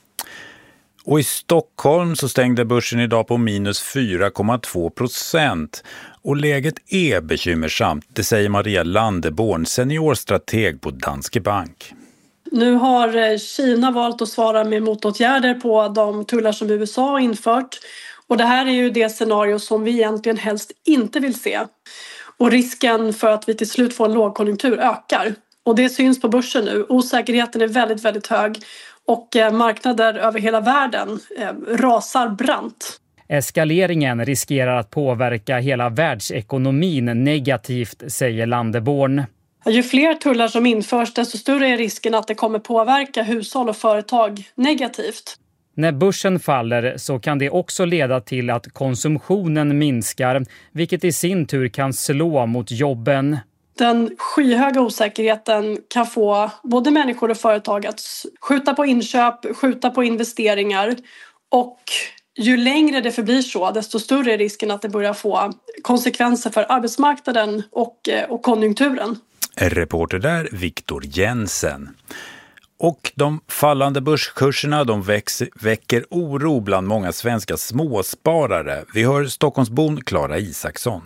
Och i Stockholm så stängde börsen idag på minus fyra komma två procent. Och läget är bekymmersamt, det säger Maria Landeborn, seniorstrateg på Danske Bank. Nu har Kina valt att svara med motåtgärder på de tullar som U S A har infört. Och det här är ju det scenario som vi egentligen helst inte vill se. Och risken för att vi till slut får en lågkonjunktur ökar. Och det syns på börsen nu. Osäkerheten är väldigt, väldigt hög. Och marknader över hela världen eh, rasar brant. Eskaleringen riskerar att påverka hela världsekonomin negativt, säger Landeborn. Ju fler tullar som införs, desto större är risken att det kommer påverka hushåll och företag negativt. När börsen faller så kan det också leda till att konsumtionen minskar, vilket i sin tur kan slå mot jobben. Den skyhöga osäkerheten kan få både människor och företag att skjuta på inköp, skjuta på investeringar. Och ju längre det förblir så, desto större är risken att det börjar få konsekvenser för arbetsmarknaden och, och konjunkturen. Reporter där, Viktor Jensen. Och de fallande börskurserna de växer, väcker oro bland många svenska småsparare. Vi hör Stockholmsbon Klara Isaksson.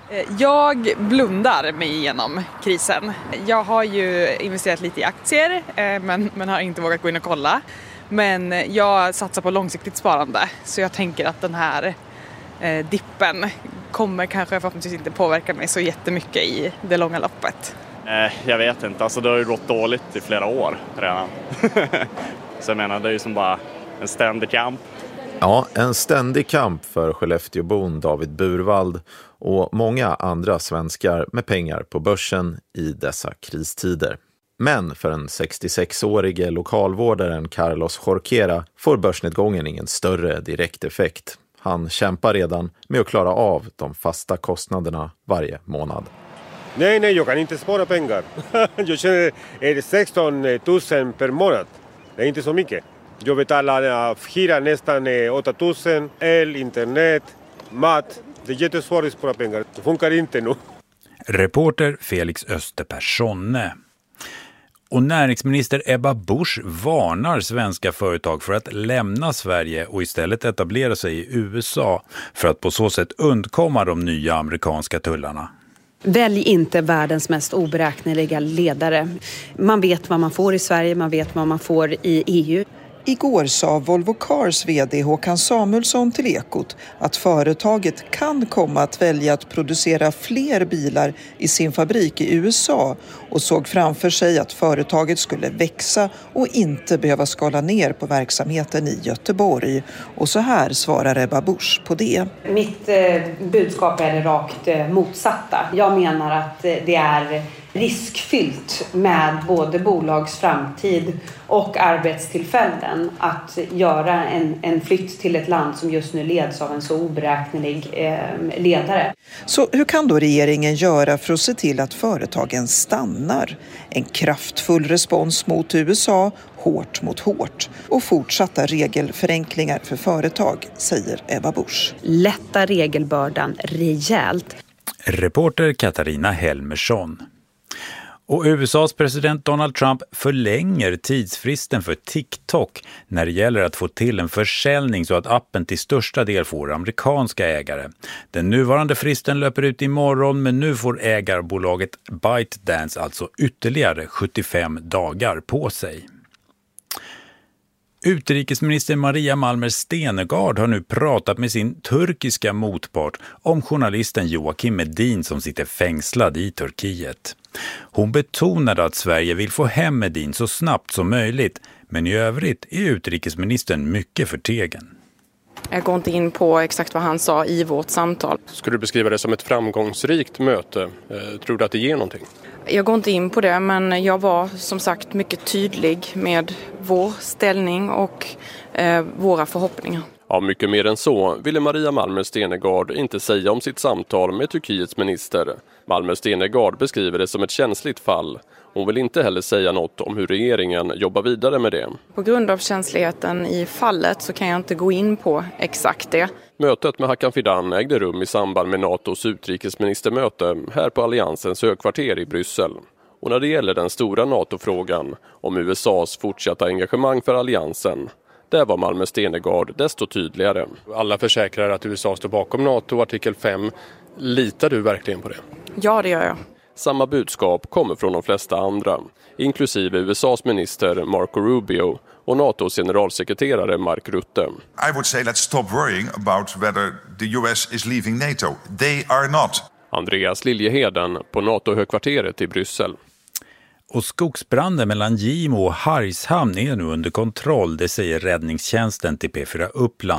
Jag blundar mig igenom krisen. Jag har ju investerat lite i aktier men, men har inte vågat gå in och kolla. Men jag satsar på långsiktigt sparande så jag tänker att den här eh, dippen kommer kanske förhoppningsvis inte påverka mig så jättemycket i det långa loppet. Eh, jag vet inte, alltså det har ju gått dåligt i flera år redan. Så jag menar, det är ju som bara en ständig kamp. Ja, en ständig kamp för Skellefteåbon David Burvald och många andra svenskar med pengar på börsen i dessa kristider. Men för en sextiosex-årige lokalvårdaren Carlos Jorquera får börsnedgången ingen större direkt effekt. Han kämpar redan med att klara av de fasta kostnaderna varje månad. Nej, nej, jag kan inte spara pengar. Jag tjänar sexton tusen per månad. Det är inte så mycket. Jag betalar hyra nästan åtta tusen, el, internet, mat. Det är jättesvårt att spara pengar. Det funkar inte nu. Reporter Felix Österperssonne. Och näringsminister Ebba Busch varnar svenska företag för att lämna Sverige och istället etablera sig i U S A för att på så sätt undkomma de nya amerikanska tullarna. Välj inte världens mest oberäkneliga ledare. Man vet vad man får i Sverige, man vet vad man får i E U. Igår sa Volvo Cars vd Håkan Samuelsson till Ekot att företaget kan komma att välja att producera fler bilar i sin fabrik i U S A och såg framför sig att företaget skulle växa och inte behöva skala ner på verksamheten i Göteborg. Och så här svarar Ebba Busch på det. Mitt eh, budskap är det rakt eh, motsatta. Jag menar att eh, det är riskfyllt med både bolags framtid och arbetstillfällen att göra en, en flytt till ett land som just nu leds av en så oberäknelig eh, ledare. Så hur kan då regeringen göra för att se till att företagen stannar? En kraftfull respons mot U S A, hårt mot hårt och fortsatta regelförenklingar för företag, säger Ebba Busch. Lätta regelbördan rejält. Reporter Katarina Helmersson. Och U S A:s president Donald Trump förlänger tidsfristen för TikTok när det gäller att få till en försäljning så att appen till största del får amerikanska ägare. Den nuvarande fristen löper ut imorgon, men nu får ägarbolaget ByteDance alltså ytterligare sjuttiofem dagar på sig. Utrikesminister Maria Malmer Stenegard har nu pratat med sin turkiska motpart om journalisten Joakim Medin som sitter fängslad i Turkiet. Hon betonade att Sverige vill få hem Medin så snabbt som möjligt, men i övrigt är utrikesministern mycket förtegen. Jag går inte in på exakt vad han sa i vårt samtal. Skulle du beskriva det som ett framgångsrikt möte? Tror du att det ger någonting? Jag går inte in på det, men jag var som sagt mycket tydlig med vår ställning och eh, våra förhoppningar. Ja, mycket mer än så ville Maria Malmer Stenergard inte säga om sitt samtal med Turkiets minister. Malmer Stenergard beskriver det som ett känsligt fall. Hon vill inte heller säga något om hur regeringen jobbar vidare med det. På grund av känsligheten i fallet så kan jag inte gå in på exakt det. Mötet med Hakan Fidan ägde rum i samband med NATOs utrikesministermöte här på Alliansens högkvarter i Bryssel. Och när det gäller den stora NATO-frågan om U S A:s fortsatta engagemang för alliansen, där var Malmer Stenergard desto tydligare. Alla försäkrar att U S A står bakom NATO, artikel fem. Litar du verkligen på det? Ja, det gör jag. Samma budskap kommer från de flesta andra, inklusive U S A:s minister Marco Rubio och NATOs generalsekreterare Mark Rutte. I would say let's stop worrying about whether the U S is leaving NATO. They are not. Andreas Liljeheden på NATO-högkvarteret i Bryssel. Och skogsbranden mellan Gimo och Hargshamn är nu under kontroll, det säger räddningstjänsten till P fyra Uppland.